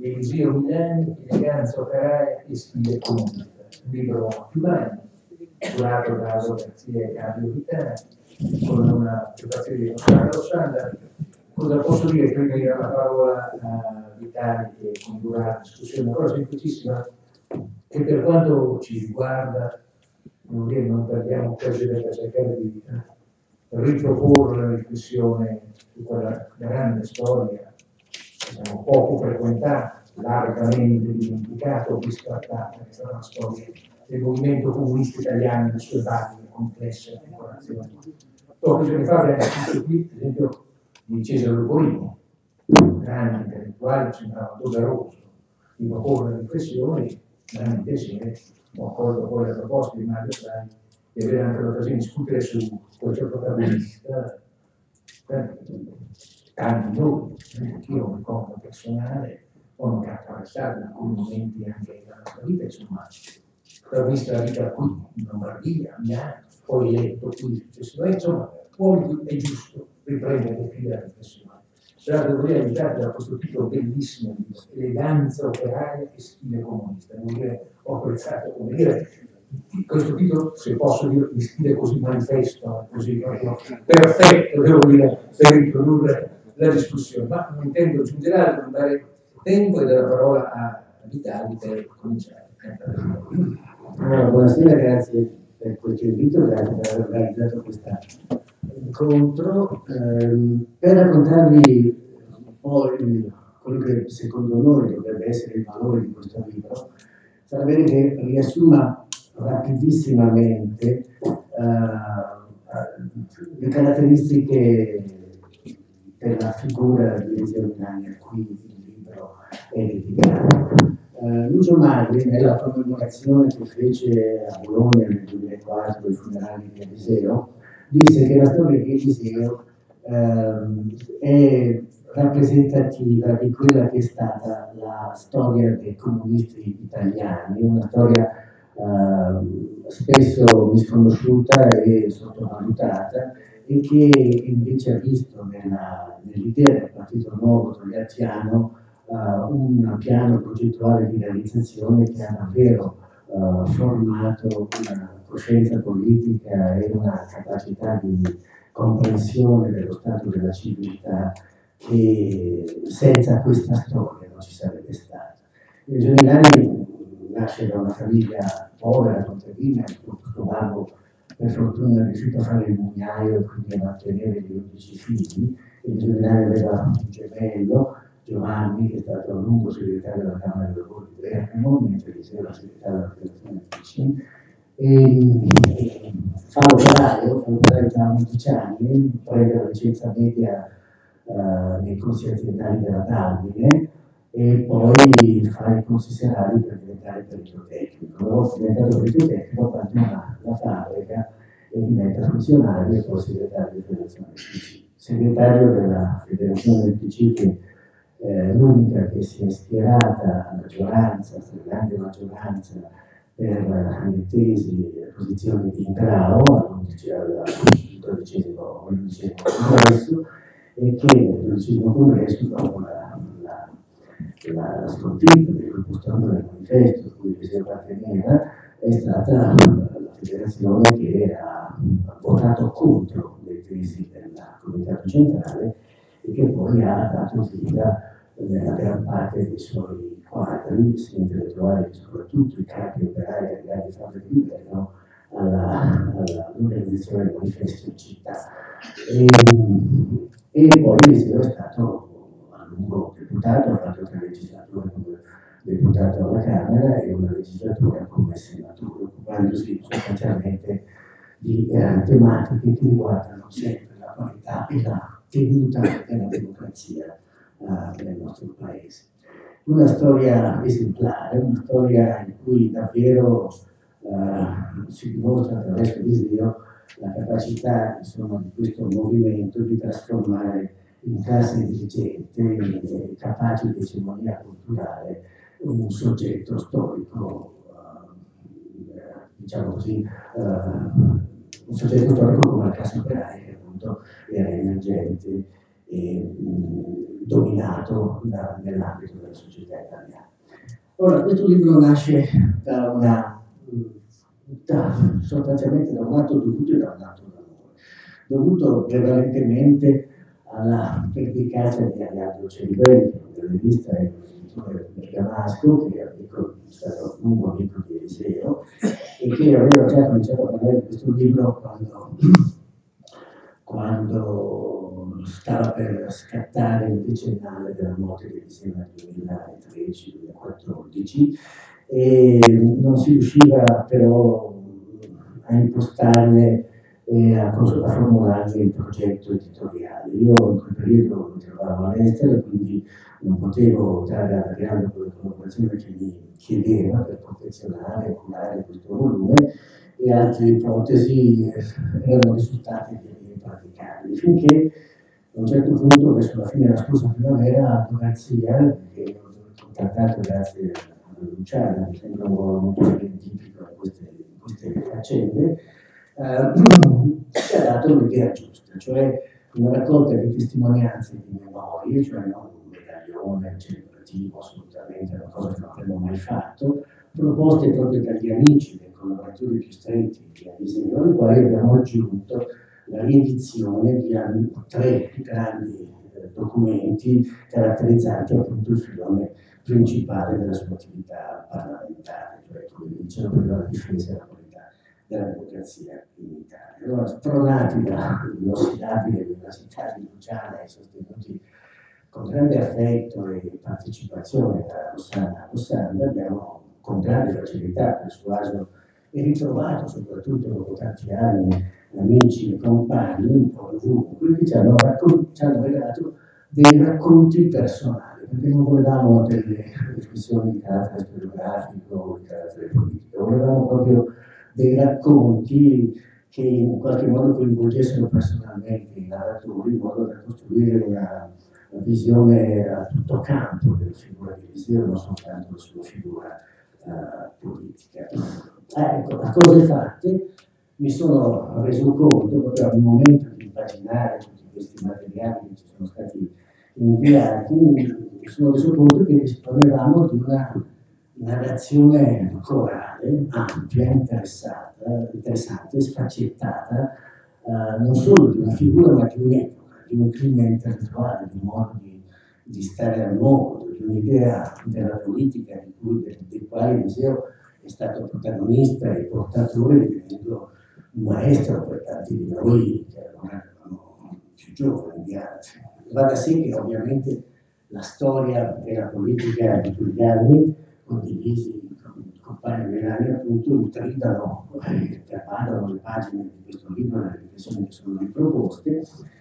Eliseo Milani, Eleganza operaia e stile comunista, un libro più grande, curato da Aldo Garcia e Carlo Vitale, con una prefazione di Rosando Rossanda. Cosa posso dire? Prima di dare la parola a Vitale che condurrà la discussione, una cosa semplicissima, che per quanto ci riguarda, non perdiamo occasione per cercare di riproporre la riflessione su quella grande storia, diciamo, poco frequentata, largamente dimenticata o bistrattata, che è stata la storia del movimento comunista italiano, le sue varie complesse articolazioni. Pochi giorni fa abbiamo scritto qui, ad esempio, di Cesare Luporini, grande intellettuale, ci sembrava doveroso di proporre riflessioni, veramente insieme, ho accolto poi la proposta di Mario Sai di avere anche l'occasione di discutere su questo protagonista, tanti noi, anch'io un ricordo personale, ho attraversato in alcuni momenti anche la nostra vita, insomma, ho visto la vita qui, in Lombardia, a Milano, poi letto qui successivamente, insomma, poi è giusto riprendere le fila della riflessione. Però devo dire aiutare da questo titolo bellissimo, Eleganza operaia e stile comunista. Devo dire, ho apprezzato, come dire, questo titolo, se posso dire, di stile così manifesto, così proprio perfetto, devo dire, per introdurre la discussione. Ma non intendo aggiungere altro, non dare tempo e dare la parola a Vitali per cominciare. Allora, buonasera, grazie per questo invito, grazie per aver organizzato questo incontro. Per raccontarvi un po' quello che secondo noi dovrebbe essere il valore di questo libro, sarà bene che riassuma rapidissimamente le caratteristiche della figura di Eliseo Milani a cui il libro è dedicato. Lucio Magri, nella commemorazione che fece a Bologna nel 2004 ai funerali di Eliseo, disse che la storia di Eliseo è rappresentativa di quella che è stata la storia dei comunisti italiani, una storia spesso misconosciuta e sottovalutata, e che invece ha visto nell'idea del Partito Nuovo Togliattiano un piano progettuale di realizzazione che ha davvero formato una coscienza politica e una capacità di comprensione dello stato della civiltà che senza questa storia non ci sarebbe stata. Eliseo Milani nasce da una famiglia povera, contadina, suo babbo per fortuna è riuscito a fare il mugnaio e quindi a mantenere gli 11 figli. Eliseo Milani aveva un gemello, Giovanni, che è stato a lungo segretario della Camera dei Lavori di Bergamo, mentre Eliseo era segretario della Federazione del PC. Fa l'operaio da 11 anni, prende la licenza media nei corsi aziendali della Dalmine e poi fa i corsi serali per diventare perito tecnico. Una volta diventato perito tecnico, abbandona la fabbrica e diventa funzionario e poi segretario della Federazione del PC. Segretario della Federazione del PC, che l'unica che si è schierata a maggioranza, stragrande maggioranza, per le tesi e posizioni di Ingrao al 12° congresso, e che nel 12° congresso, dopo la sconfitta del gruppo storico del manifesto a cui si apparteneva, è stata la federazione che ha votato contro le tesi del comitato centrale e che poi ha dato vita nella gran parte dei suoi quadri, sia intellettuali che soprattutto i capi operai delle grandi fabbriche di Bergamo, all'organizzazione del manifesto in città. E poi Eliseo è stato a lungo deputato, ha fatto 3 legislature come deputato alla Camera e una legislatura come senatore, occupandosi sostanzialmente di tematiche che riguardano sempre la qualità e la tenuta della democrazia nel nostro paese. Una storia esemplare, una storia in cui davvero si dimostra attraverso Eliseo la capacità, insomma, di questo movimento di trasformare in classe dirigente, capace di egemonia culturale, un soggetto storico, diciamo così, un soggetto storico come la classe operaia, che appunto era emergente dominato nell'ambito della società italiana. Ora, questo libro nasce sostanzialmente da un atto dovuto e da un atto d'amore, dovuto prevalentemente alla pervicacia di Ariadne Ceribelli, che è una rivista e un editore bergamasco, che è stato un lungo amico di Eliseo, e che aveva già cominciato a parlare di questo libro quando stava per scattare il decennale della morte di Eliseo nel 2013-2014, e non si riusciva però a impostarne e a formularne il progetto editoriale. Io in quel periodo mi trovavo all'estero, quindi non potevo dare alla grande collaborazione che mi chiedeva per confezionare e curare questo volume, e altre ipotesi erano risultate impraticabili, finché a un certo punto, verso la fine della scorsa primavera, Aldo Garzia, che ho contattato grazie a Luciana, mi sembra un ruolo molto tipico in queste faccende, ci ha dato l'idea giusta, cioè una raccolta di testimonianze di memorie, cioè non un medaglione celebrativo, assolutamente, una cosa che non avremmo mai fatto, proposte proprio dagli amici, dai collaboratori più stretti di Eliseo, ai quali abbiamo aggiunto la riedizione di 3 grandi documenti caratterizzanti appunto il filone principale della sua attività parlamentare, cioè come dicevo prima, la difesa e la qualità della democrazia in Italia. Allora, spronati dall'inossidabile Università di Luciana e sostenuti con grande affetto e partecipazione da Rossana Rossanda, abbiamo con grande facilità persuaso e ritrovato, soprattutto dopo tanti anni, amici e compagni un po' ovunque, che ci hanno regalato dei racconti personali, perché non volevamo delle riflessioni di carattere storiografico o di carattere politico, volevamo proprio dei racconti che in qualche modo coinvolgessero personalmente i narratori, in modo da costruire una visione a tutto campo della figura di Eliseo, non soltanto la sua figura politica. Ecco, a cose fatte mi sono reso conto, proprio al momento di impaginare tutti questi materiali che ci sono stati inviati, mi sono reso conto che disponevamo di una narrazione corale, ampia, interessante, sfaccettata, non solo di una figura ma di un'epoca, di un clima intellettuale, di un modo di stare al mondo, di un'idea della politica dei quali Eliseo è stato protagonista e portatore, divenendo un maestro per tanti di noi che allora eravamo più giovani di altri. Va da sé che ovviamente la storia della politica di quegli anni, condivisi con il compagno Melani, appunto, intrigano e pervadono le pagine di questo libro, le riflessioni che sono riproposte,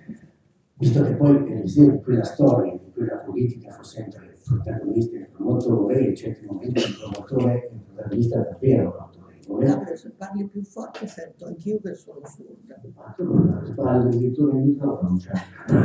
visto che poi Eliseo di quella storia, di quella politica fu sempre protagonista e promotore, e in certi momenti il promotore e il protagonista davvero autorevole. Se parli più forte sento anch'io che sono sorda. Parlo addirittura in microfono, cioè.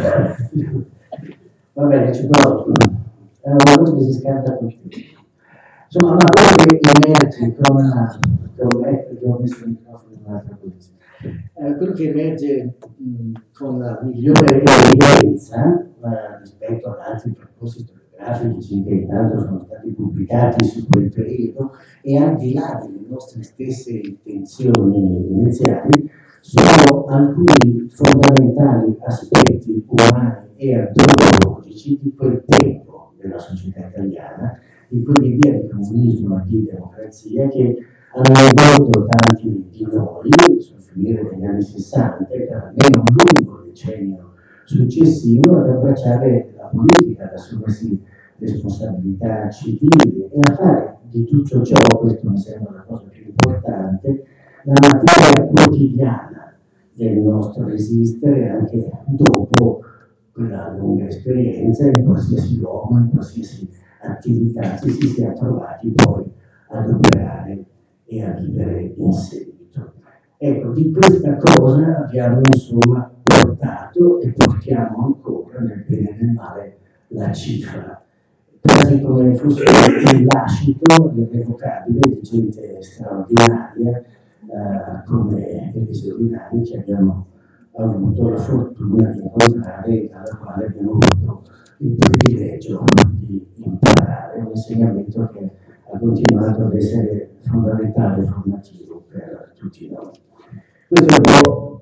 Va bene, ci provo. È una voce che si scarta così. Insomma, una cosa che emerge perché ho messo il microfono in un'altra posizione. Quello che emerge con la migliore evidenza rispetto ad altri percorsi storiografici che intanto sono stati pubblicati su quel periodo, e al di là delle nostre stesse intenzioni iniziali, sono alcuni fondamentali aspetti umani e antropologici di quel tempo della società italiana, di quell'idea di comunismo e di democrazia che hanno indotto tanti di noi, sul finire degli anni 60, per almeno un lungo decennio successivo, ad abbracciare la politica, ad assumersi responsabilità civili e a fare di tutto ciò, questo mi sembra la cosa più importante, la materia quotidiana del nostro esistere, anche dopo quella lunga esperienza, in qualsiasi luogo, in qualsiasi attività ci si sia trovati poi ad operare e a vivere in seguito. Ecco, di questa cosa abbiamo insomma portato e portiamo ancora, nel bene e nel male, la cifra, quasi come fosse un lascito irrevocabile di gente straordinaria come Eliseo Milani, che abbiamo avuto la fortuna di incontrare, dalla quale abbiamo avuto il privilegio di imparare, un insegnamento che ha continuato ad essere fondamentale e formativo per tutti noi. Questo è un po'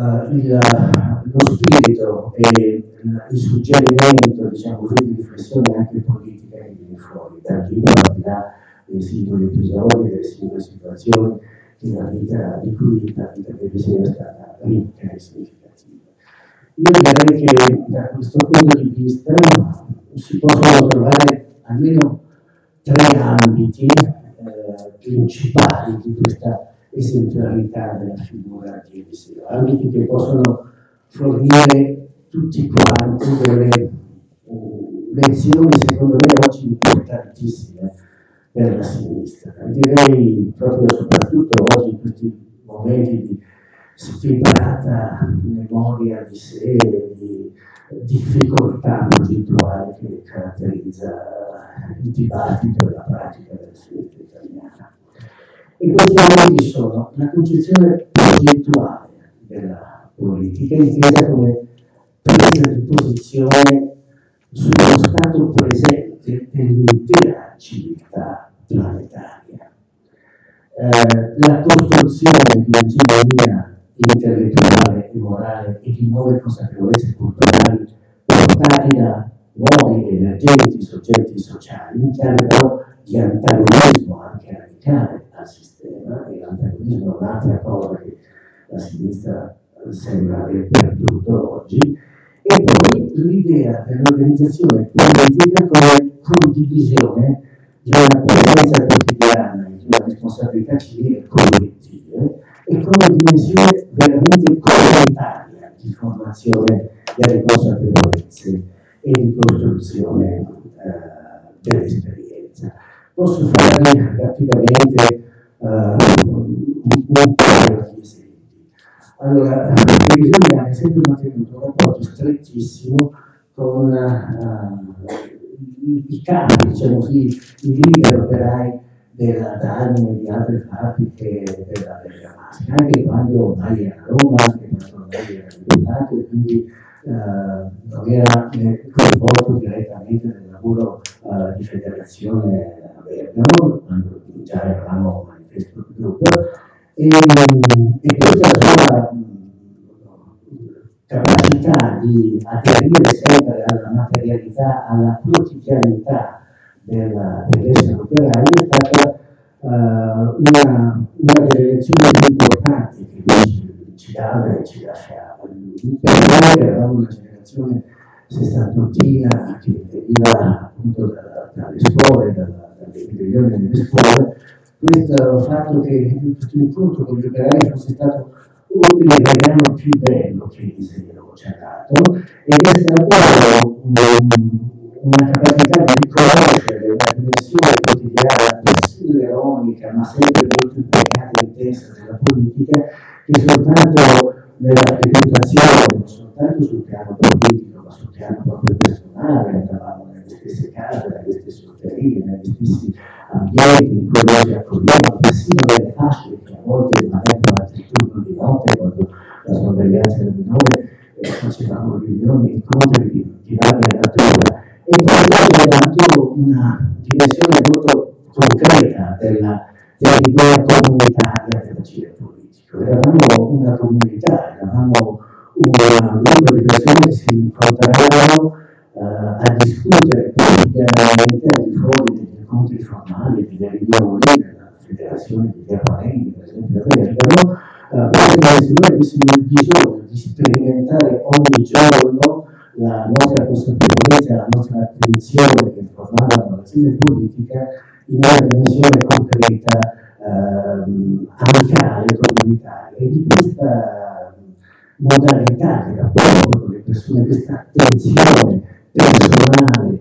lo spirito e il suggerimento, diciamo così, di riflessione anche politica che viene fuori dal libro, al di là dei singoli episodi, delle singole situazioni di cui la vita deve essere stata ricca e significativa. Io direi che da questo punto di vista si possono trovare almeno tre ambiti principali di questa esemplarità della figura di Eliseo, ambiti che possono fornire tutti quanti delle lezioni, secondo me, oggi importantissime per la sinistra. Direi proprio soprattutto oggi in questi momenti di sfibrata memoria di sé, di difficoltà progettuale che caratterizza il dibattito e la pratica della sinistra italiana. E questi ambiti sono la concezione progettuale della politica, intesa come presa di posizione sullo stato presente dell'intera civiltà planetaria. La costruzione di un'egemonia intellettuale e morale e di nuove consapevolezze culturali portate da nuovi e emergenti soggetti sociali, in chiave però di antagonismo anche radicale al sistema, e l'antagonismo è un'altra cosa che la sinistra sembra aver perduto oggi, e poi l'idea dell'organizzazione politica come condivisione di una presenza quotidiana e di una responsabilità civile collettive e come dimensione veramente comunitaria di formazione delle consapevolezze e di costruzione dell'esperienza. Posso farvi rapidamente un paio di esempi. Allora, Eliseo ha sempre mantenuto un rapporto strettissimo con i capi, diciamo così, i leader operai della Dagna e di altre fabbriche della Bergamasca, anche quando ormai era a Roma, anche quando ormai era deputato, e quindi non era coinvolto direttamente nel lavoro di federazione a Bergamo, quando già eravamo manifesto di gruppo, e questa sua capacità di aderire sempre alla materialità, alla quotidianità dell'essere operaio è stata una delle lezioni più importanti che lui ci dava e ci lasciava. Per noi eravamo una generazione sessantottina che veniva appunto dalle scuole, dalle ribellioni delle scuole. Questo fatto che questo incontro con gli operai fosse stato il regalo più bello che Eliseo ci ha dato, ed è stato una capacità di riconoscere una dimensione quotidiana, persino ironica, ma sempre molto impegnata e intensa della politica, che soltanto nella frequentazione, non soltanto sul piano politico, ma sul piano proprio personale, andavamo nelle stesse case, nelle stesse osterie, negli stessi ambienti in cui noi ci accogliamo, persino nelle fasce che a volte maneggiano il turno di notte, quando la sorveglianza del minore facevamo riunioni, incontri di varia natura, e poi ci ha dato una dimensione molto concreta dell'idea comunitaria dell'agire politico. Eravamo una comunità, eravamo un gruppo di persone che si incontravano a discutere quotidianamente al di fuori degli incontri formali e delle riunioni della federazione di Diaparenti, per esempio a Bergamo, perché noi avessimo il bisogno di sperimentare ogni giorno la nostra consapevolezza, la nostra attenzione che formava l'azione politica in una dimensione concreta, amicale, comunitaria. E di questa modalità di rapporto con le persone, questa attenzione personale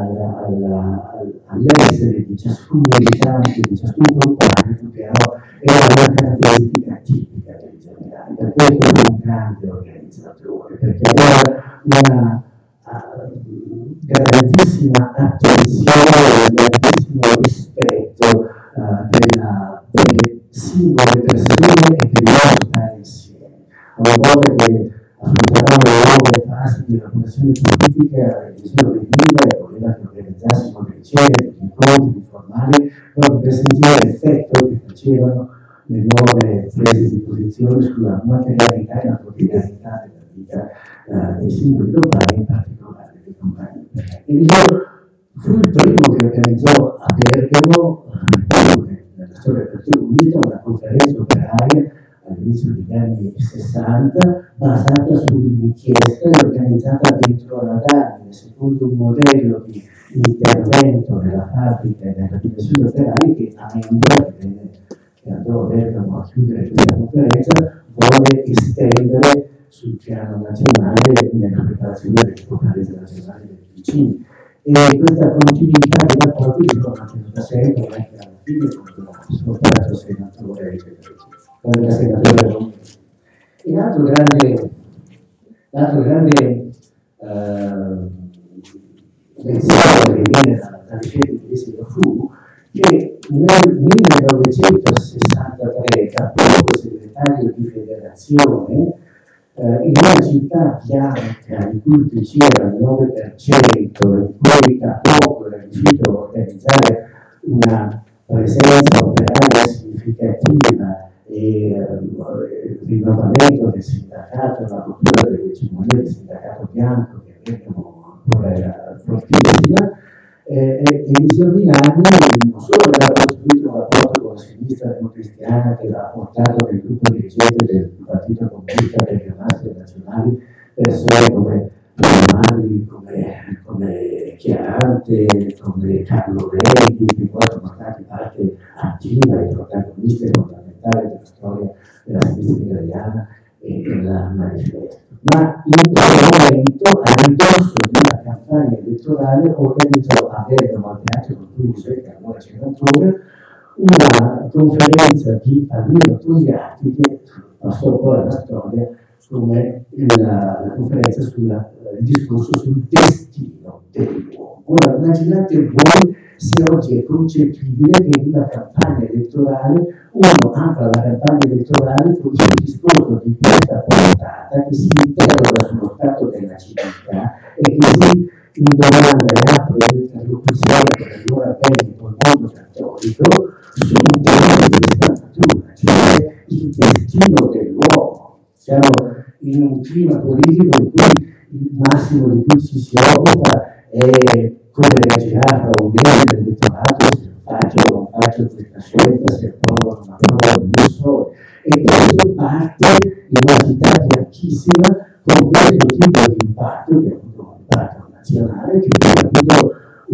all'essere di ciascun militante, di ciascun compagno, però era una caratteristica tipica del generale. Per questo era un grande organizzatore, perché aveva una grandissima attenzione, un grandissimo rispetto delle singole persone e del loro stare insieme. una volta che affrontavamo le nuove fasi di elaborazione politica, la revisione veniva voleva che organizzassimo delle cene, degli incontri informali, proprio per sentire l'effetto che facevano le nuove prese di posizione sulla materialità e la quotidianità della vita dei singoli compagni, in particolare dei compagni operai. E Eliseo fu il primo che organizzò a Bergamo, nella storia del Partito Comunista, una conferenza operaria all'inizio degli anni 60, basata sull'inchiesta e organizzata dentro la Damine, secondo un modello di intervento nella fabbrica e nella dimensione operaria che Amendola, che andò a Bergamo a chiudere questa conferenza, vuole estendere sul piano nazionale nella preparazione delle conferenze nazionali dei vicini. E questa continuità di rapporti si è mantenuta sempre anche alla fine quando sono stato senatore Romano. E l'altro grande lezione che viene dalle scelte di Eliseo fu che nel 1963, capoluogo segretario di federazione, in una città bianca in cui il PC era il 9%, in cui da poco era riuscito a organizzare una presenza operaria significativa e il rinnovamento del sindacato, la rottura dell'egemonia del sindacato bianco che avevamo ancora era fortissima, Eliseo Milani non solo aveva costruito un rapporto con la sinistra democristiana che l'ha portato nel gruppo dirigente del Partito Comunista dei Rimassi Nazionali, persone come Romani, come Chiarante, come Carlo Redi, che poi sono stati parte attiva e protagoniste fondamentali della storia della sinistra italiana e della manifesto. Ma in quel momento, a ridosso di una campagna elettorale, organizzò a Bergamo, al Teatro Cultura che allora c'era ancora, una conferenza di Palmiro Togliatti che passò poi alla storia come la conferenza il discorso sul destino dell'uomo. Ora immaginate voi se oggi è concepibile che in una campagna elettorale uno apra la campagna elettorale con un discorso di questa portata che si interroga sullo stato della civiltà e che si in domanda e apre l'interlocuzione con allora Veneto, il mondo cattolico, su un tema di questa natura, cioè il destino dell'uomo. Siamo in un clima politico in cui il massimo di cui ci si occupa è come reagirà fra un mese l'elettorato, se faccio o non faccio questa scelta, se provo una prova o non so. E questo parte in una città bianchissima con questo tipo di impatto, che ha avuto un impatto nazionale, che poi ha avuto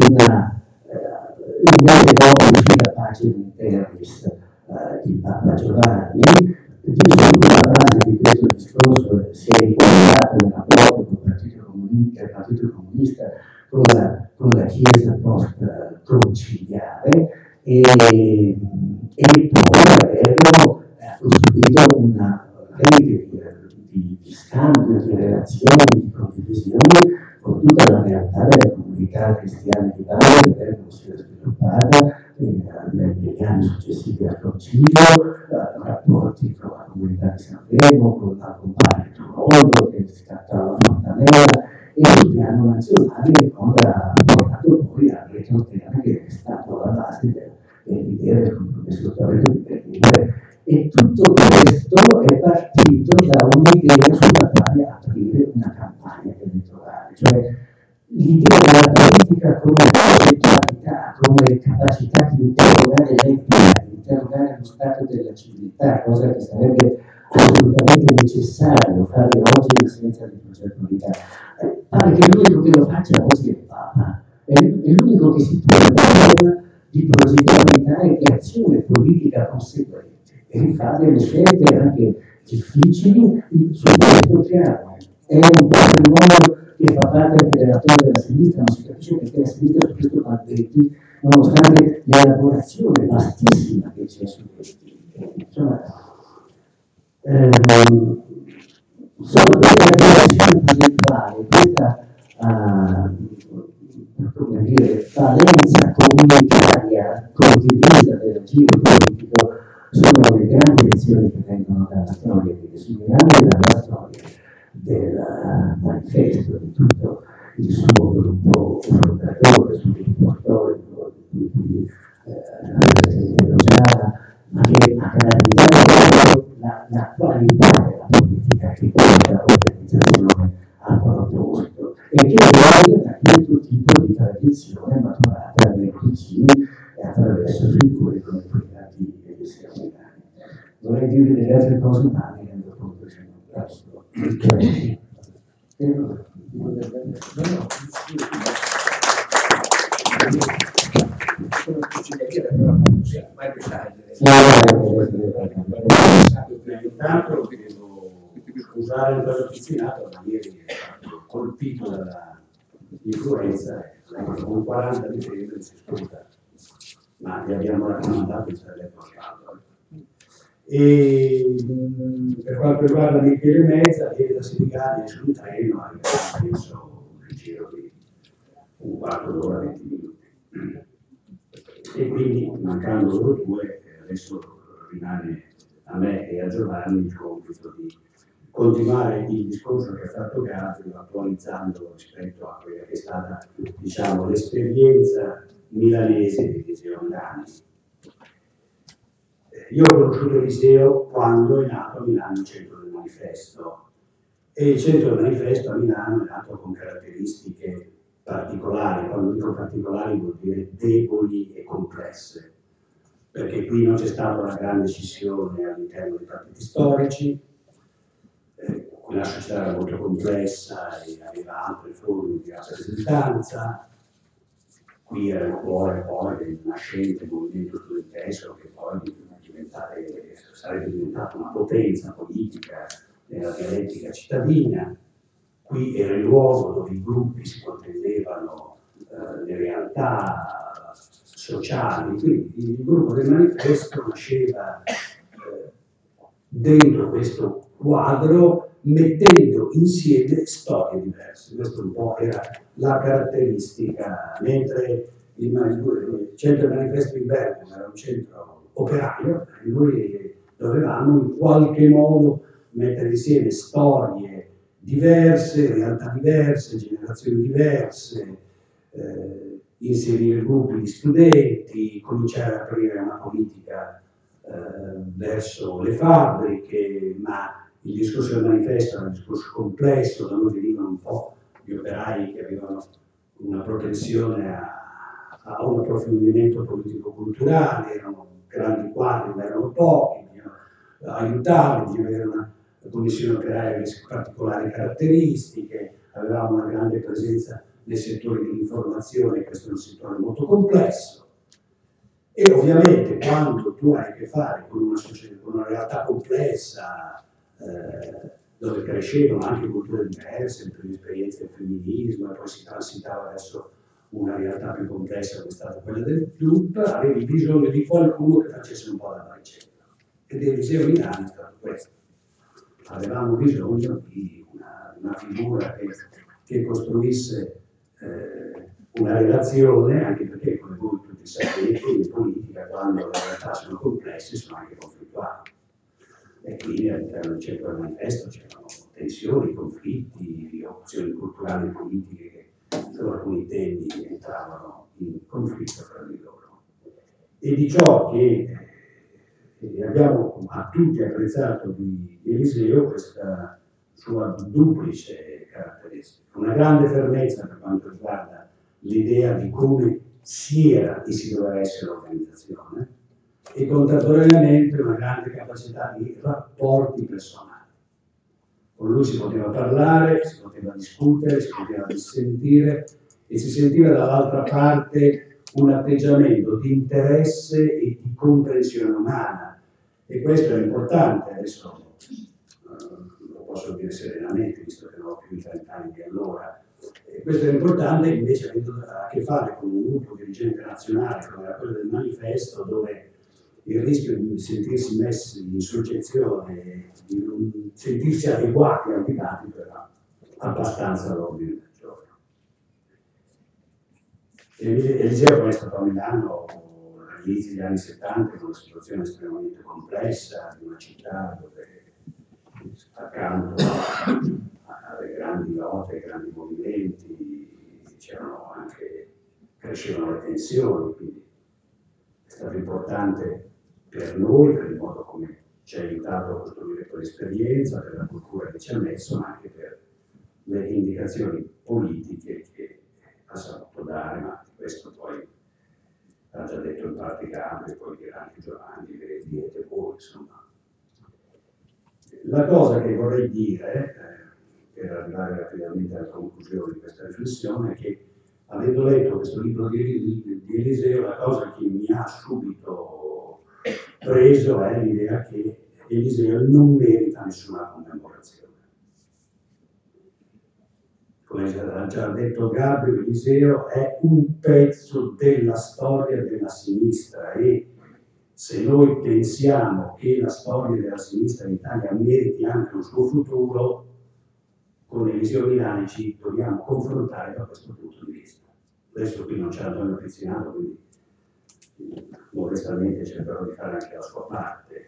invece dopo l'uscita pace in terris di Papa Giovanni, sulla base di questo discorso si è incontrato un rapporto con il Partito Comunista con la Chiesa post-conciliare e poi avevano costruito una rete di scambio, di relazioni, di condivisioni con tutta la realtà della comunità cristiana di Bari, che non si è sviluppata negli anni successivi al concilio, rapporti con la comunità di Sanremo, con la compagna Turoldo che scattava Fontanella e sul piano nazionale ha portato poi al retroterra che è stato alla base dell'idea del compromesso storico di Berlino. E tutto questo è partito da un'idea sulla quale aprire una campagna elettorale, cioè l'idea della politica come concettualità, come capacità di interrogare l'etica, di interrogare lo stato della civiltà, cosa che sarebbe assolutamente necessario fare oggi in assenza di progettualità. Pare che l'unico che lo faccia oggi è il Papa, è l'unico che si pone il problema di progettualità e di azione politica conseguente e fa delle scelte anche difficili su questo piano. È un patrimonio che fa parte anche della storia della sinistra, non si capisce perché la sinistra su questo Maldetti, nonostante l'elaborazione vastissima che c'è su questi. Insomma, sono queste relazioni progettuali, questa come dire, valenza comunitaria condivisa dell'agire politico sono le grandi lezioni che vengono dalla storia di Gesù Milano e dalla storia del manifesto, di tutto il suo gruppo fondatore, il suo gruppo storico, di cui elogiava, ma che ha caratterizzato la qualità della politica che questa organizzazione ha proposto e che poi da questo tipo di tradizione maturata nei cucini e attraverso figure come quella di Eliseo Milani. Vorrei dire delle altre cose, ma mi rendo conto che sono troppo. Intanto devo scusare il bello officinato, ma ieri ero colpito dall'influenza, con 40 di febbre si scusa, ma vi abbiamo raccomandato il letto a caldo. E per quanto riguarda Michele Mezza, che da Senigallia sul treno arriva penso nel giro di un quarto d'ora, 20 minuti. E quindi, mancando loro due, adesso rimane a me e a Giovanni il compito di continuare il discorso che ha fatto Gabriele, attualizzando rispetto a quella che è stata, diciamo, l'esperienza milanese di Eliseo Milani. Io ho conosciuto Eliseo quando è nato a Milano il centro del manifesto, e il centro del manifesto a Milano è nato con caratteristiche particolari. Quando dico particolari vuol dire deboli e complesse, perché qui non c'è stata una grande scissione all'interno dei partiti storici, la società era molto complessa e aveva altre forme di rappresentanza. Qui era il cuore poi del nascente movimento studentesco che poi sarebbe diventato una potenza politica nella dialettica cittadina. Qui era il luogo dove i gruppi si contendevano le realtà sociali, quindi il gruppo del manifesto nasceva dentro questo quadro mettendo insieme storie diverse. Questo un po' era la caratteristica, mentre il centro del manifesto in Bergamo era un centro operaio, noi dovevamo in qualche modo mettere insieme storie diverse, realtà diverse, generazioni diverse, inserire gruppi di studenti, cominciare a aprire una politica verso le fabbriche, ma il discorso del manifesto era un discorso complesso, da noi venivano un po' gli operai che avevano una propensione a un approfondimento politico-culturale, erano grandi quadri, ma erano pochi, bisognava aiutarli, bisognava avere una commissione operaia avesse particolari caratteristiche, avevamo una grande presenza nei settori dell'informazione, questo è un settore molto complesso. E ovviamente quando tu hai a che fare con una società, con una realtà complessa, dove crescevano anche culture diverse, le prime esperienze del femminismo, e poi si transitava verso una realtà più complessa come è stata quella del club, avevi bisogno di qualcuno che facesse un po' da baricentro. Ed Eliseo Milani è stato questo. Avevamo bisogno di una figura che costruisse una relazione, anche perché, come voi tutti sapete, in politica, quando le realtà sono complesse, sono anche conflittuali. E quindi all'interno del centro del manifesto c'erano tensioni, conflitti, opzioni culturali e politiche che su alcuni temi entravano in conflitto fra di loro. E di ciò che abbiamo a tutti apprezzato di Eliseo, questa sua duplice caratteristica, una grande fermezza per quanto riguarda l'idea di come si era e si doveva essere l'organizzazione, e contemporaneamente una grande capacità di rapporti personali. Con lui si poteva parlare, si poteva discutere, si poteva dissentire e si sentiva dall'altra parte un atteggiamento di interesse e di comprensione umana. E questo è importante, adesso lo posso dire serenamente, visto che non ho più i 30 anni di allora. E questo è importante invece avendo a che fare con un gruppo dirigente nazionale come era quello del manifesto, dove il rischio di sentirsi messi in soggezione, di non sentirsi adeguati al dibattito era abbastanza all'ordine del giorno. Eliseo poi è stato a Milano all'inizio degli anni 70 in una situazione estremamente complessa, di una città dove accanto alle grandi lotte, ai grandi movimenti, crescevano le tensioni, quindi è stato importante per noi, per il modo come ci ha aiutato a costruire quell'esperienza, per la cultura che ci ha messo, ma anche per le indicazioni politiche che ha saputo dare, ma questo poi ha già detto in parte Gabri, poi dirà anche Giovanni, vedete voi, insomma. La cosa che vorrei dire, per arrivare rapidamente alla conclusione di questa riflessione, è che avendo letto questo libro di Eliseo, la cosa che mi ha subito preso è l'idea che Eliseo non merita nessuna commemorazione. Come ha già detto Gabriele, Eliseo è un pezzo della storia della sinistra e se noi pensiamo che la storia della sinistra in Italia meriti anche un suo futuro, con Eliseo Milani ci dobbiamo confrontare da questo punto di vista. Adesso qui non c'è Antonio Pizzinato, quindi modestamente cercherò di fare anche la sua parte.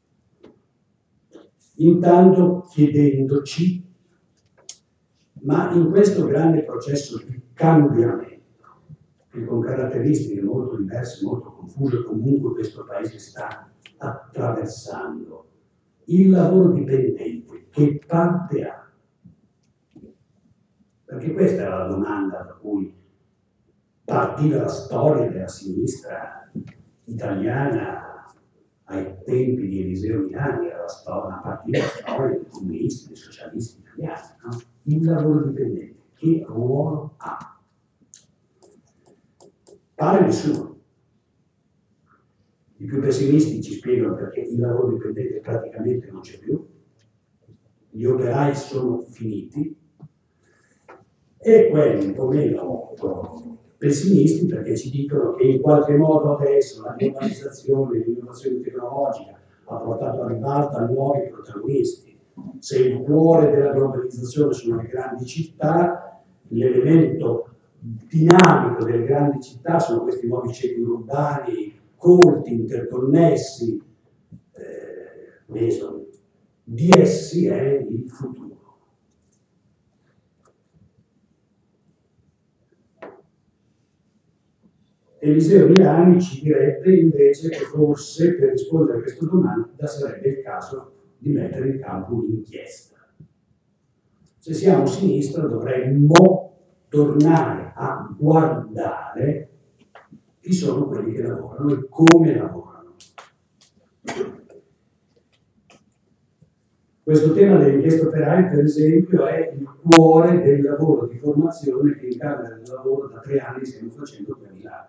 Intanto chiedendoci, ma in questo grande processo di cambiamento, che con caratteristiche molto diverse, molto confuse, comunque questo Paese sta attraversando, il lavoro dipendente che parte ha? Perché questa era la domanda da cui partiva la storia della sinistra italiana ai tempi di Eliseo Milani, era partiva la storia dei comunisti, dei socialisti italiani, no? Il lavoro dipendente, che ruolo ha? Pare nessuno. I più pessimisti ci spiegano perché il lavoro dipendente praticamente non c'è più, gli operai sono finiti, e quelli un po' meno pessimisti perché ci dicono che in qualche modo adesso la globalizzazione, l'innovazione tecnologica ha portato a ribalta nuovi protagonisti. Se il cuore della globalizzazione sono le grandi città, l'elemento dinamico delle grandi città sono questi nuovi ceti urbani, colti, interconnessi, di essi è il futuro. Eliseo Milani ci direbbe invece che forse per rispondere a questa domanda sarebbe il caso di mettere in campo un'inchiesta. Se siamo sinistra dovremmo tornare a guardare chi sono quelli che lavorano e come lavorano. Questo tema dell'inchiesta operaia, per esempio, è il cuore del lavoro di formazione che in Camera del Lavoro da 3 anni stiamo facendo per Milano.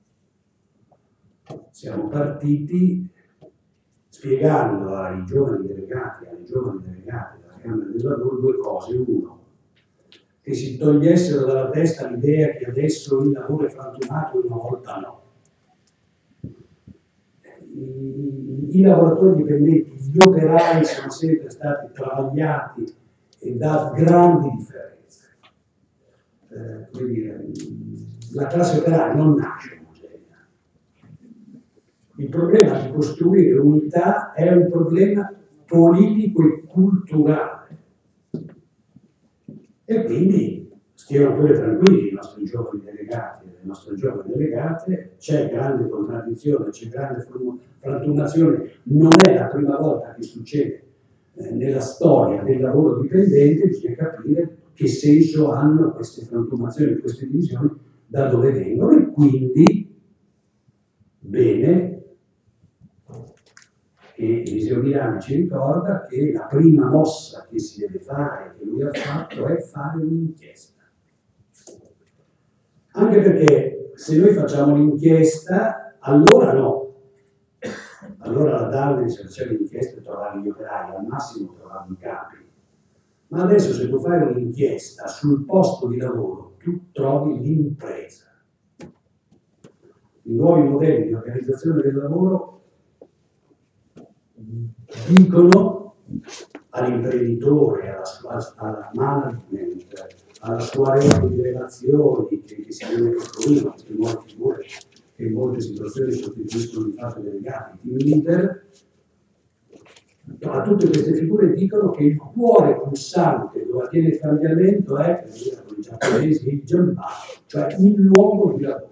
Siamo partiti spiegando ai giovani delegati, della Camera del Lavoro 2 cose. Uno, che si togliessero dalla testa l'idea che adesso il lavoro è frantumato e una volta no. I lavoratori dipendenti, gli operai sono sempre stati travagliati e da grandi differenze. La classe operaia non nasce omogenea. Il problema di costruire unità è un problema politico e culturale. E quindi stiano pure tranquilli i nostri giovani delegati e le nostre giovani delegate, c'è grande contraddizione, c'è grande frantumazione, non è la prima volta che succede nella storia del lavoro dipendente, bisogna capire che senso hanno queste frantumazioni, queste divisioni, da dove vengono e quindi bene che Eliseo Milani ci ricorda che la prima mossa che si deve fare, che lui ha fatto, è fare un'inchiesta. Anche perché se noi facciamo l'inchiesta, allora no. Allora la Davide se faceva l'inchiesta trovavi gli operai, al massimo trovavi i capi. Ma adesso se tu fai un'inchiesta sul posto di lavoro, tu trovi l'impresa. I nuovi modelli di organizzazione del lavoro dicono all'imprenditore, alla management, alla sua rete di relazioni che si deve costruire, queste nuove figure che che in molte situazioni sostituiscono il fatto delegati, team leader, a tutte queste figure dicono che il cuore pulsante dove avviene il cambiamento è, per dire con i giapponesi, il Gemba, cioè il luogo di lavoro.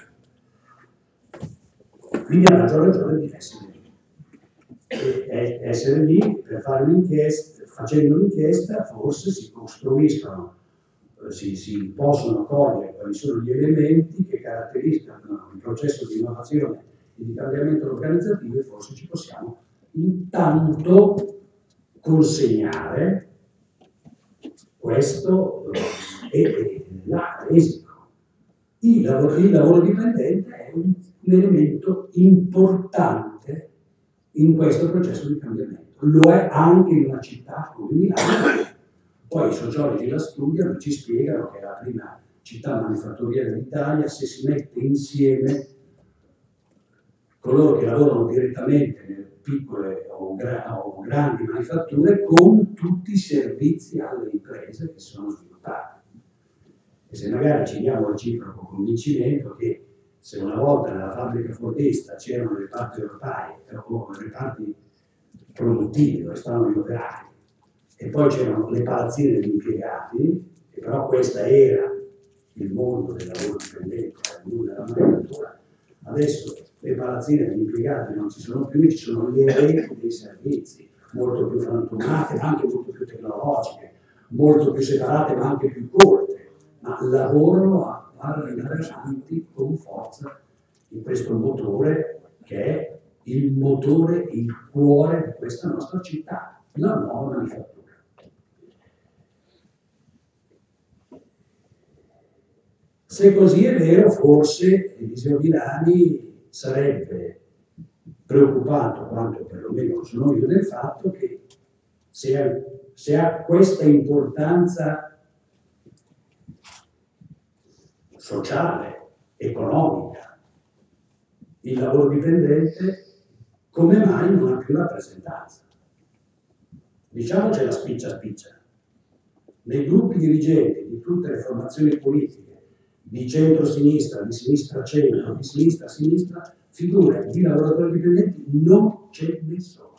Quindi a maggior ragione di essere lì. E essere lì per fare un'inchiesta, facendo un'inchiesta forse si costruiscono, si possono cogliere quali sono gli elementi che caratterizzano il processo di innovazione e di cambiamento organizzativo e forse ci possiamo intanto consegnare questo l'esito. Il lavoro dipendente è un elemento importante in questo processo di cambiamento. Lo è anche in una città come Milano. Poi i sociologi la studiano e ci spiegano che è la prima città manifatturiera d'Italia se si mette insieme coloro che lavorano direttamente nelle piccole o grandi manifatture con tutti i servizi alle imprese che sono sviluppati. E se magari ci diamo il reciproco convincimento che se una volta nella fabbrica fordista c'erano le parti operaie o le parti produttive dove stavano gli operai e poi c'erano le palazzine degli impiegati, e però questa era il mondo del lavoro dipendente, il mondo della manifattura, adesso le palazzine degli impiegati non ci sono più, ci sono le reti dei servizi, molto più frantumate, ma anche molto più tecnologiche, molto più separate, ma anche più corte, ma lavorano a andare avanti con forza in questo motore che è il motore, il cuore di questa nostra città, la nuova manifattura. Se così è vero, forse Eliseo Milani sarebbe preoccupato, quanto perlomeno lo sono io, del fatto che se ha questa importanza sociale, economica, il lavoro dipendente, come mai non ha più rappresentanza? Diciamocela spiccia spiccia. Nei gruppi dirigenti di tutte le formazioni politiche, di centro-sinistra, di sinistra-centro, di sinistra-sinistra, figure di lavoratori dipendenti non ce ne sono.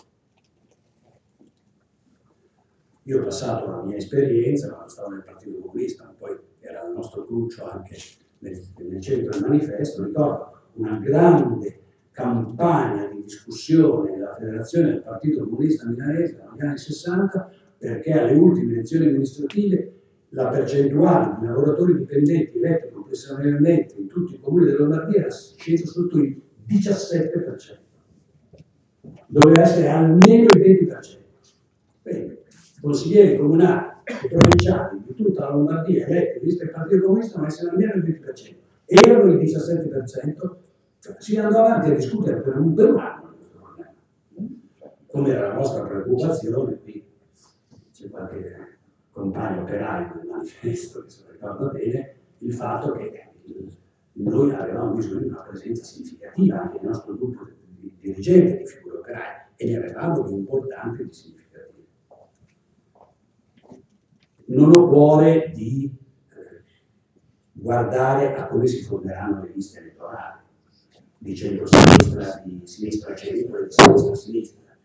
Io ho passato la mia esperienza quando stavo nel Partito Comunista, poi era il nostro cruccio anche nel centro del manifesto, ricordo una grande campagna di discussione della federazione del Partito Comunista milanese negli anni 60, perché alle ultime elezioni amministrative la percentuale di lavoratori dipendenti eletti complessivamente in tutti i comuni della Lombardia era scesa sotto il 17%. Doveva essere almeno il 20%. Quindi, consiglieri comunali e provinciali di tutta la Lombardia eletti in lista del Partito Comunista dovevano essere almeno il 20%. Erano il 17%, cioè, si andò avanti a discutere per un anno questo problema. Come era la nostra preoccupazione, qui c'è qualche compagno operaio del manifesto che se lo ricorda bene, il fatto che noi avevamo bisogno di una presenza significativa anche nel nostro gruppo di dirigenti di figure operaie e ne avevamo di importanti e di significativi. Non ho cuore di guardare a come si formeranno le liste elettorali di centro-sinistra, di sinistra-centro e di sinistra-sinistra.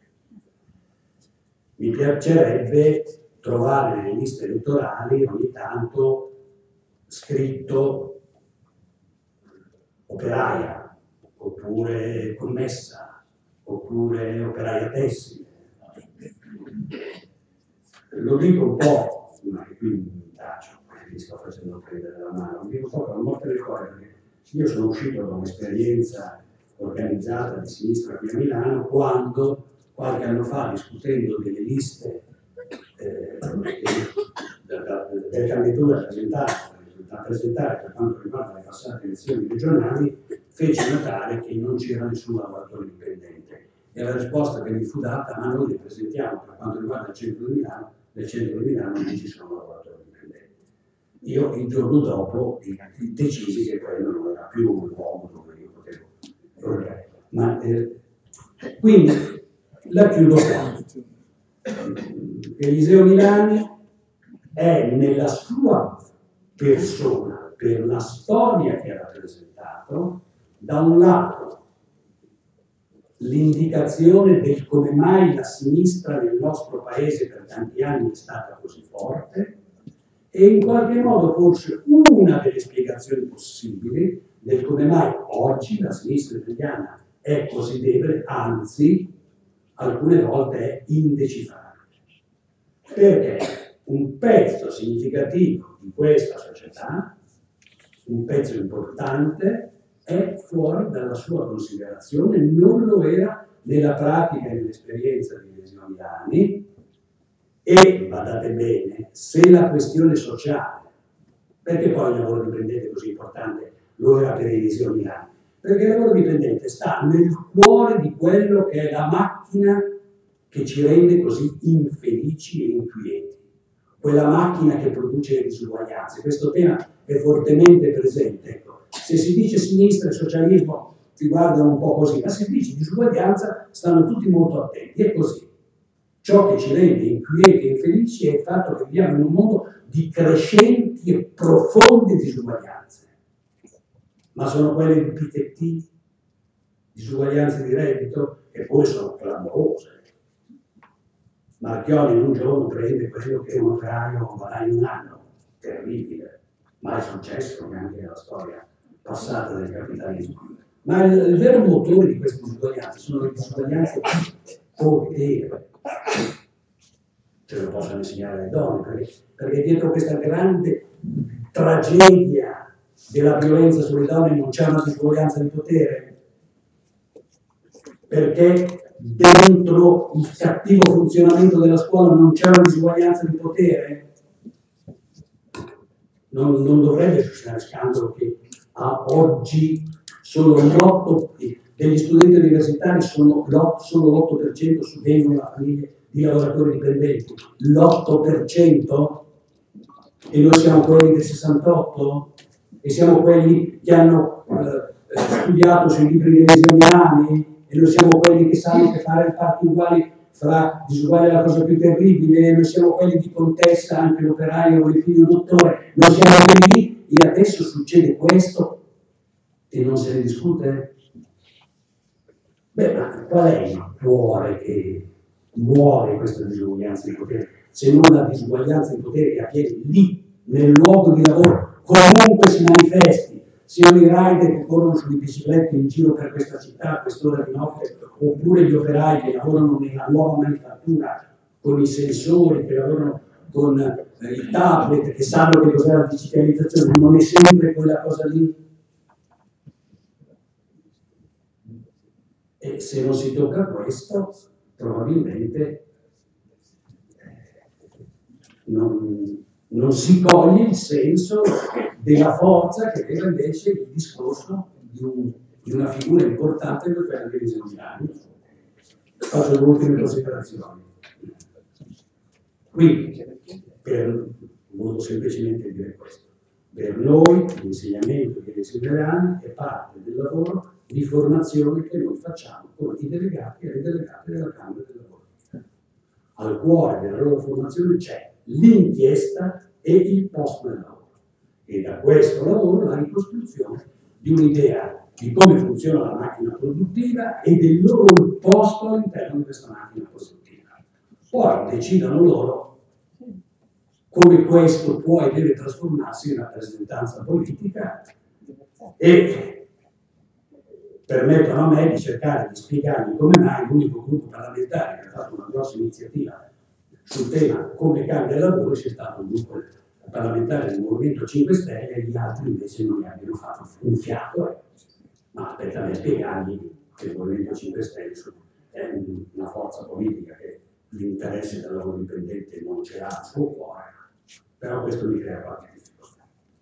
Mi piacerebbe trovare nelle liste elettorali ogni tanto scritto operaia, oppure commessa, oppure operaia tessile. Lo dico un po', ma che qui mi taccio, mi sto facendo prendere la mano, lo dico un po' con molte cose, perché io sono uscito da un'esperienza organizzata di sinistra qui a Milano quando, qualche anno fa, discutendo delle liste delle candidature da presentare per quanto riguarda le passate elezioni regionali, fece notare che non c'era nessun lavoratore dipendente e la risposta che mi fu data: ma noi li presentiamo per quanto riguarda il centro di Milano, nel centro di Milano non ci sono lavoratori dipendenti. Io il giorno dopo decisi che quello non era più un luogo dove io potevo. Quindi la chiudo qua. Eliseo Milani è nella sua persona, per la storia che ha rappresentato, da un lato l'indicazione del come mai la sinistra nel nostro paese per tanti anni è stata così forte, e in qualche modo forse una delle spiegazioni possibili del come mai oggi la sinistra italiana è così debole, anzi alcune volte è indecifrabile. Perché un pezzo significativo di questa società, un pezzo importante, è fuori dalla sua considerazione, non lo era nella pratica e nell'esperienza di Inesio Milani, e, badate bene, se la questione sociale, perché poi il lavoro dipendente è così importante, lo era per Inesio Milani? Perché il lavoro dipendente sta nel cuore di quello che è la macchina che ci rende così infelici e inquieti. Quella macchina che produce le disuguaglianze. Questo tema è fortemente presente. Ecco, se si dice sinistra e socialismo ti guardano un po' così, ma se si dice disuguaglianza stanno tutti molto attenti. È così. Ciò che ci rende inquieti e infelici è il fatto che viviamo in un mondo di crescenti e profonde disuguaglianze. Ma sono quelle di Piketty, disuguaglianze di reddito, che poi sono clamorose. Marchionni in un giorno prende quello che un operaio guadagna un anno, terribile, mai successo neanche nella storia passata del capitalismo. Ma il vero motore di queste disuguaglianze sono le disuguaglianze di potere. Ce lo possono insegnare le donne, perché dietro questa grande tragedia della violenza sulle donne non c'è una disuguaglianza di potere, perché dentro il cattivo funzionamento della scuola non c'è una disuguaglianza di potere. Non dovrebbe suscitare scandalo che a oggi solo l'8 degli studenti universitari solo l'8% vengono da famiglie di lavoratori dipendenti. L'8%? E noi siamo quelli del 68%? E siamo quelli che hanno studiato sui libri di Inesio Milani? E noi siamo quelli che sanno che fare le parti uguali fra disuguali è la cosa più terribile, noi siamo quelli di Contessa, anche l'operaio o il figlio dottore, noi siamo quelli lì, e adesso succede questo e non se ne discute? Beh, ma qual è il cuore che muove questa disuguaglianza di potere? Se non la disuguaglianza di potere che avviene lì, nel luogo di lavoro, comunque si manifesti, siano i rider che corrono sulle biciclette in giro per questa città a quest'ora di notte, oppure gli operai che lavorano nella nuova manifattura con i sensori, che lavorano con i tablet, che sanno che cos'è la digitalizzazione, non è sempre quella cosa lì. E se non si tocca questo, probabilmente non si coglie il senso della forza che aveva invece il discorso di una figura importante come quella di Inesio Milani. Faccio le ultime considerazioni. Quindi, voglio semplicemente dire questo. Per noi l'insegnamento di Inesio Milani è parte del lavoro di formazione che noi facciamo con i delegati e le delegate della Camera del Lavoro. Al cuore della loro formazione c'è l'inchiesta e il post del lavoro. E da questo lavoro la ricostruzione di un'idea di come funziona la macchina produttiva e del loro posto all'interno di questa macchina produttiva. Poi decidano loro come questo può e deve trasformarsi in rappresentanza politica e permettono a me di cercare di spiegarvi come mai l'unico gruppo parlamentare che ha fatto una grossa iniziativa sul tema come cambia il lavoro sia stato il gruppo parlamentare del Movimento 5 Stelle e gli altri invece non ne abbiano fatto un fiato. Ma aspetta a me spiegargli che il Movimento 5 Stelle è una forza politica che l'interesse del lavoro dipendente non ce l'ha al suo cuore, però questo mi crea qualche difficoltà.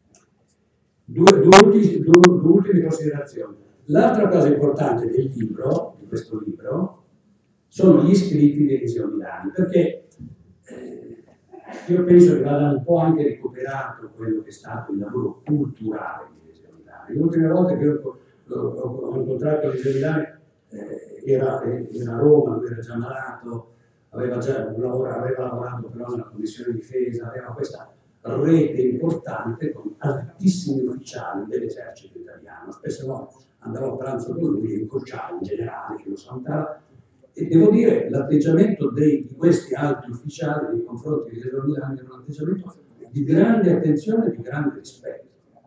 Due ultime considerazioni. L'altra cosa importante del libro, di questo libro, sono gli scritti di Inesio Milani, perché io penso che vada un po' anche recuperato quello che è stato il lavoro culturale di Inesio Milani. L'ultima volta che ho incontrato Inesio Milani era a Roma, lui era già malato, aveva lavorato però nella Commissione Difesa, aveva questa rete importante con altissimi ufficiali dell'esercito italiano. Spesso no, andavo a pranzo con lui e incrociavo un generale che lo salutava, e devo dire l'atteggiamento di questi alti ufficiali nei confronti di Eliseo Milani era un atteggiamento di grande attenzione e di grande rispetto.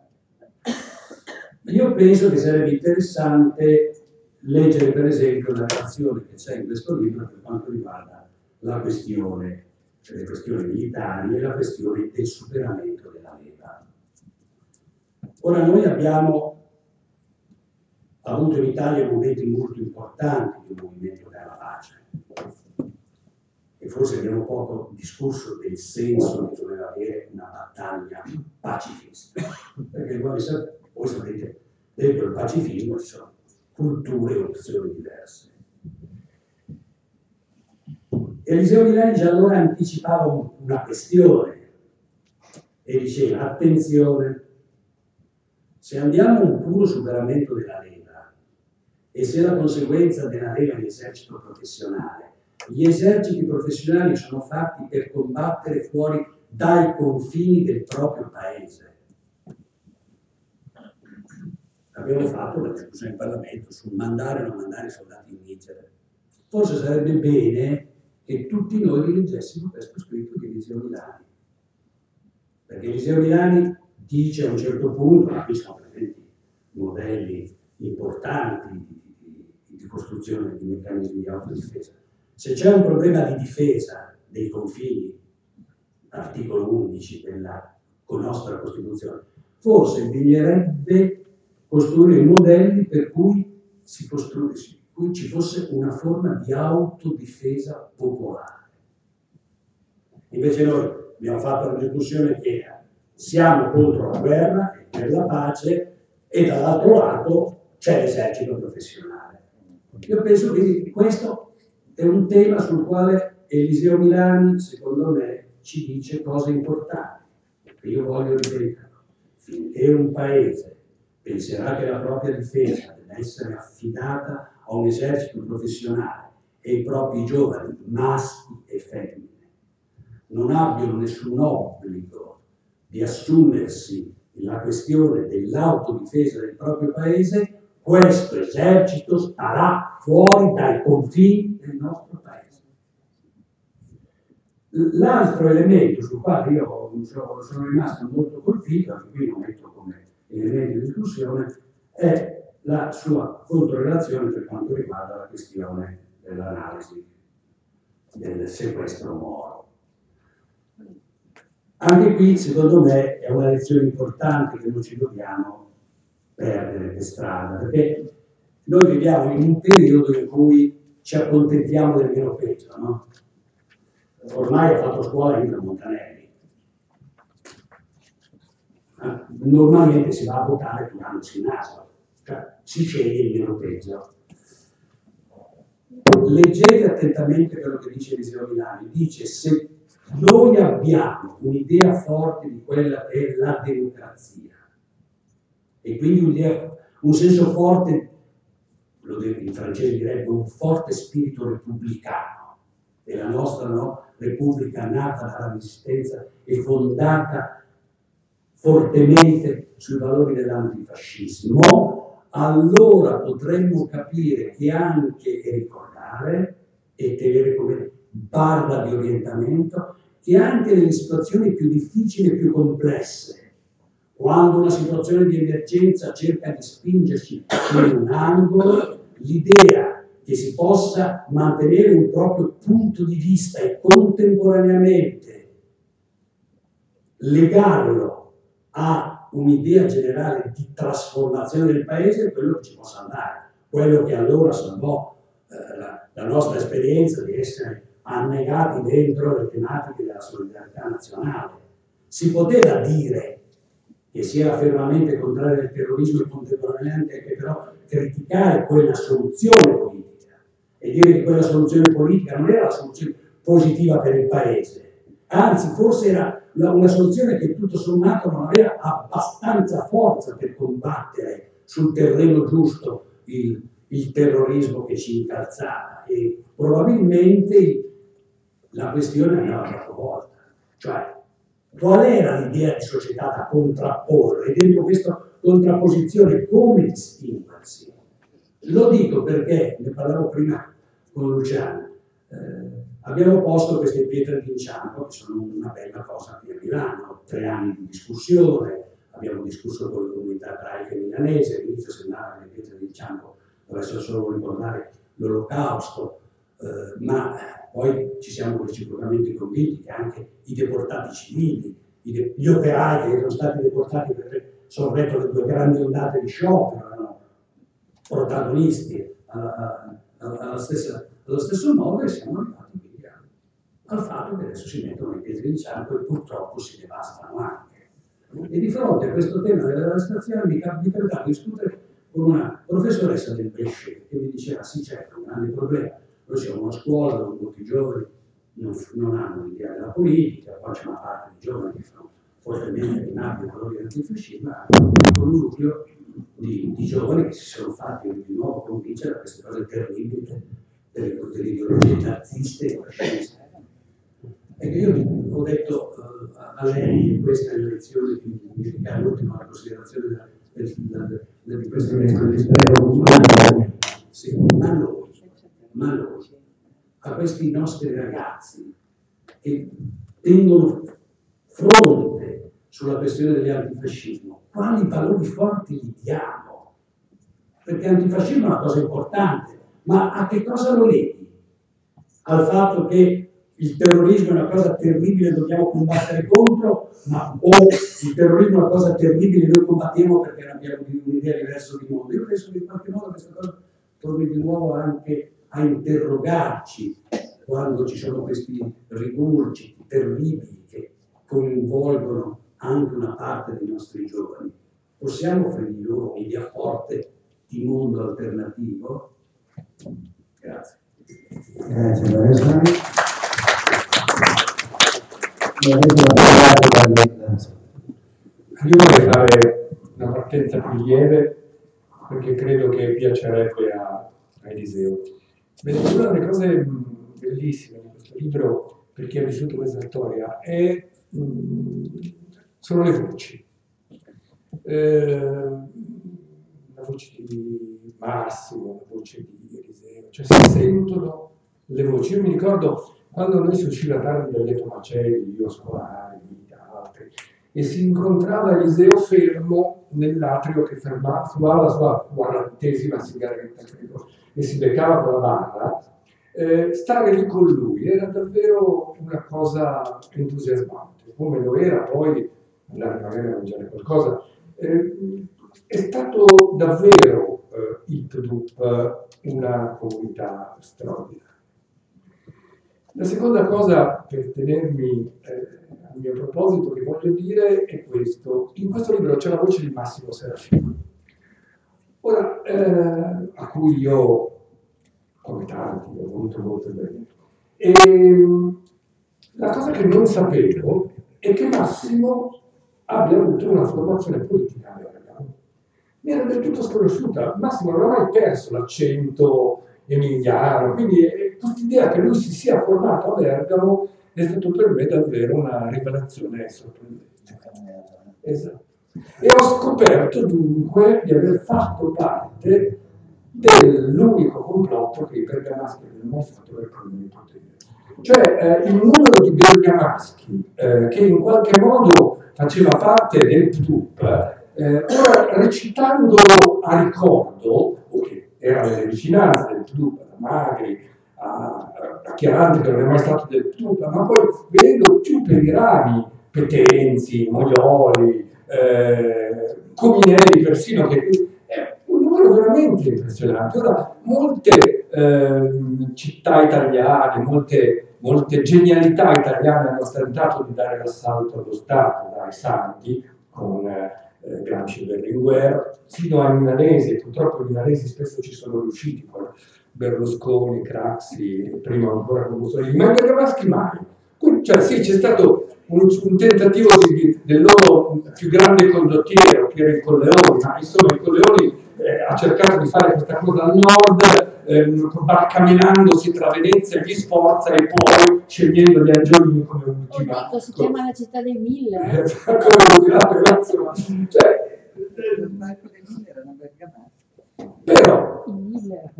Io penso che sarebbe interessante leggere per esempio la relazione che c'è in questo libro per quanto riguarda la questione, cioè le questioni militari e la questione del superamento della leva. Ora noi abbiamo avuto in Italia momenti molto importanti di movimento per la pace e forse abbiamo poco discusso del senso che doveva avere una battaglia pacifista, perché voi sapete, dentro il pacifismo ci sono culture e opzioni diverse. Eliseo Milani già allora anticipava una questione e diceva: attenzione, se andiamo a un puro superamento della leva e se la conseguenza della leva è l'esercito professionale, gli eserciti professionali sono fatti per combattere fuori dai confini del proprio paese. Abbiamo fatto una discussione in Parlamento sul mandare o non mandare i soldati in Niger. Forse sarebbe bene che tutti noi rileggessimo questo scritto di Eliseo Milani. Perché Eliseo Milani dice a un certo punto, ma qui sono presenti modelli importanti di costruzione di meccanismi di autodifesa, se c'è un problema di difesa dei confini, articolo 11 della nostra Costituzione, forse bisognerebbe costruire modelli per cui ci fosse una forma di autodifesa popolare. Invece noi abbiamo fatto una discussione che era: siamo contro la guerra e per la pace, e dall'altro lato c'è l'esercito professionale. Io penso che questo è un tema sul quale Eliseo Milani, secondo me, ci dice cose importanti. Io voglio ripetere: finché un paese penserà che la propria difesa deve essere affidata a un esercito professionale e i propri giovani, maschi e femmine, non abbiano nessun obbligo di assumersi la questione dell'autodifesa del proprio paese, questo esercito starà fuori dai confini del nostro paese. L'altro elemento sul quale io sono rimasto molto colpito, anche qui lo metto come elemento di discussione, è la sua controrelazione per quanto riguarda la questione dell'analisi del sequestro Moro. Anche qui, secondo me, è una lezione importante che non ci dobbiamo perdere per strada, perché noi viviamo in un periodo in cui ci accontentiamo del meno peggio, no? Ormai ha fatto scuola Indra Montanelli. Normalmente si va a votare turandosi il naso, cioè si sceglie il meno peggio. Leggete attentamente quello che dice Eliseo Milani. Dice: se noi abbiamo un'idea forte di quella che è la democrazia e quindi un senso forte, in francese direbbe un forte spirito repubblicano, e la nostra Repubblica nata dalla resistenza e fondata fortemente sui valori dell'antifascismo, allora potremmo capire che anche e ricordare e tenere come barra di orientamento che anche nelle situazioni più difficili e più complesse, quando una situazione di emergenza cerca di spingerci in un angolo, l'idea che si possa mantenere un proprio punto di vista e contemporaneamente legarlo a un'idea generale di trasformazione del paese è quello che ci può salvare, quello che allora salvò la nostra esperienza di essere annegati dentro le tematiche della solidarietà nazionale. Si poteva dire che si era fermamente contrario al terrorismo e contemporaneamente anche però criticare quella soluzione politica e dire che quella soluzione politica non era la soluzione positiva per il paese, anzi forse era una soluzione che tutto sommato non aveva abbastanza forza per combattere sul terreno giusto il terrorismo che ci incalzava, e probabilmente la questione andava capovolta, cioè qual era l'idea di società da contrapporre, e dentro questa contrapposizione come distinguersi? Lo dico perché, ne parlavo prima con Luciano, abbiamo posto queste pietre d'inciampo che sono una bella cosa qui a Milano, 3 anni di discussione, abbiamo discusso con le comunità ebraiche milanesi, all'inizio sembrava che le pietre d'inciampo dovessero solo ricordare l'Olocausto, ma poi ci siamo reciprocamente convinti che anche i deportati civili, gli operai che sono stati deportati perché sorretto le 2 grandi ondate di sciopero, erano protagonisti allo stesso modo, e siamo arrivati quindi al fatto che adesso si mettono i piedi d'inciampo e purtroppo si devastano anche. E di fronte a questo tema della devastazione mi è capitato di discutere con una professoressa del Pesce che mi diceva: sì, certo, un grande problema, noi siamo una scuola dove molti giovani non hanno l'idea della politica, poi c'è una parte di giovani che sono fortemente animati ai valori antifascismo, ma con un nucleo di giovani che si sono fatti di nuovo convincere da queste cose terribili delle ideologie naziste e fasciste. E che io ho detto a lei, e questa è la lezione che mi richiama l'ultima considerazione di questa lezione, sì, ma noi, a questi nostri ragazzi che tengono fronte sulla questione dell'antifascismo, quali valori forti gli diamo? Perché l'antifascismo è una cosa importante, ma a che cosa lo leghi? Al fatto che il terrorismo è una cosa terribile, dobbiamo combattere contro, o il terrorismo è una cosa terribile, noi combattiamo perché abbiamo un'idea diversa di mondo. Io penso che in qualche modo questa cosa torni di nuovo anche a interrogarci quando ci sono questi rigurgiti terribili che coinvolgono anche una parte dei nostri giovani. Possiamo offrire loro un'idea forte di mondo alternativo? Grazie. Grazie, Lorenzo. Io vorrei fare una partenza più lieve perché credo che piacerebbe a Eliseo. Bene, una delle cose bellissime di questo libro, per chi ha vissuto questa storia, sono le voci. La voce di Massimo, la voce di Eliseo, cioè si sentono le voci. Io mi ricordo quando noi si usciva tardi dal Letto Macelli, io scolari, altri, e si incontrava Eliseo fermo nell'atrio che fumava la sua 40ª sigaretta, credo, e si beccava con la barra, stare lì con lui era davvero una cosa entusiasmante, come lo era poi andare magari a mangiare qualcosa. È stato davvero il PDUP una comunità straordinaria. La seconda cosa, per tenermi al mio proposito, che voglio dire è questo. In questo libro c'è la voce di Massimo Serafino, ora, a cui io, come tanti, ho voluto molto bene. E la cosa che non sapevo è che Massimo abbia avuto una formazione politica a Bergamo. Mi era del tutto sconosciuta. Massimo non ha mai perso l'accento emiliano, quindi quest'idea che lui si sia formato a Bergamo è stato per me davvero una rivelazione sorprendente. Esatto. E ho scoperto dunque di aver fatto parte dell'unico complotto che i bergamaschi avevano mai fatto per prendere il potere. Cioè il numero di bergamaschi che in qualche modo faceva parte del PDUP, ora recitandolo a ricordo, o che era nelle vicinanze del PDUP, da Magri a Chiaranti, che non è mai stato del PDUP, ma poi vedendo più per i rami, Petenzi, Moioli, Cominelli persino, che è un numero veramente impressionante. Ora, molte città italiane, molte genialità italiane hanno tentato di dare l'assalto allo Stato, dai santi, con Gramsci e Berlinguer, sino ai milanesi, e purtroppo i milanesi spesso ci sono riusciti, con Berlusconi, Craxi, prima ancora con Mussolini, ma i bergamaschi mai. Cioè sì, c'è stato un tentativo del loro più grande condottiero, che era il Colleoni, ma insomma il Colleoni ha cercato di fare questa cosa al nord, barcamenandosi tra Venezia e gli Sforza e poi scegliendo gli Angiolini come ultima. Oddio, si chiama la città dei mille. Come ultima relazione. Cioè, Il Marco dei Mille era una bergamasca. però, I mille.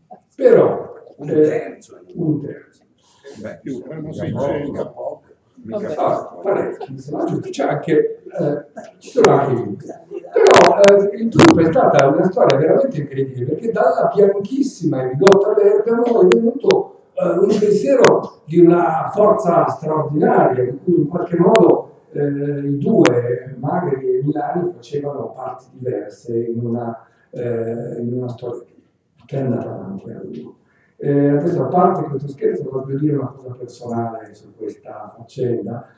un terzo. Beh, più, non si Mica dice. poco. Vabbè. parecchi, insomma, c'è anche, ci sono anche i limiti. Però il Drup è stata una storia veramente incredibile, perché dalla bianchissima e bigotta Bergamo è venuto un pensiero di una forza straordinaria, in cui in qualche modo i due, Magri e Milani, facevano parti diverse in una storia che è andata avanti a lungo. Adesso, a parte questo scherzo, voglio dire una cosa personale su questa faccenda,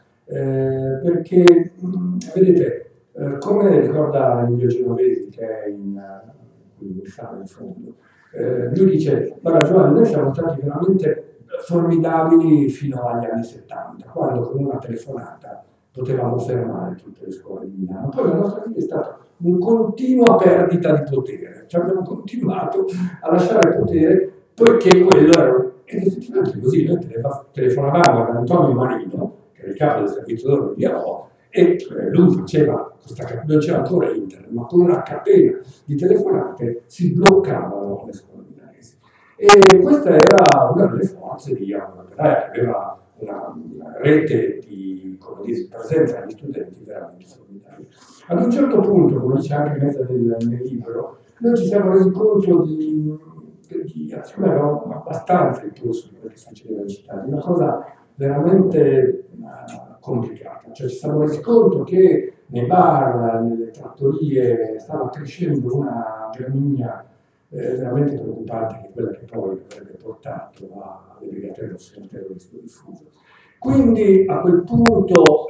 perché vedete, come ricorda Emilio Genovesi, che è in sala in fondo, lui dice: guarda Giovanni, noi siamo stati veramente formidabili fino agli anni 70, quando con una telefonata potevamo fermare tutte le scuole di Milano. Poi la nostra vita è stata una continua perdita di potere, cioè abbiamo continuato a lasciare il potere, poiché quello era, ed effettivamente così, noi telefonavamo ad Antonio Marino, che era il capo del servizio d'ordine di Arò, e lui faceva non c'era ancora internet, ma con una catena di telefonate si bloccavano le scuole milanesi. E questa era una delle forze di Aula Operaia, che aveva una rete di, come dire, presenza degli studenti veramente formidabile. Ad un certo punto, come dice anche Mezza nel libro, noi ci siamo resi conto secondo me avevamo abbastanza il polso di quello che succedeva in città, di una cosa veramente complicata. Cioè ci siamo resi conto che nei bar, nelle trattorie stava crescendo una gramigna veramente preoccupante, che è quella che poi avrebbe portato alle Brigate Rosse e al terrorismo diffuso. Quindi a quel punto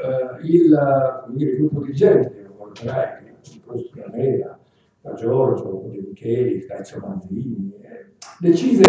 il gruppo dirigente di Aula Operaia, che era composto da Lega, da Giorgio, De Micheli, da Ezio Manzini, decise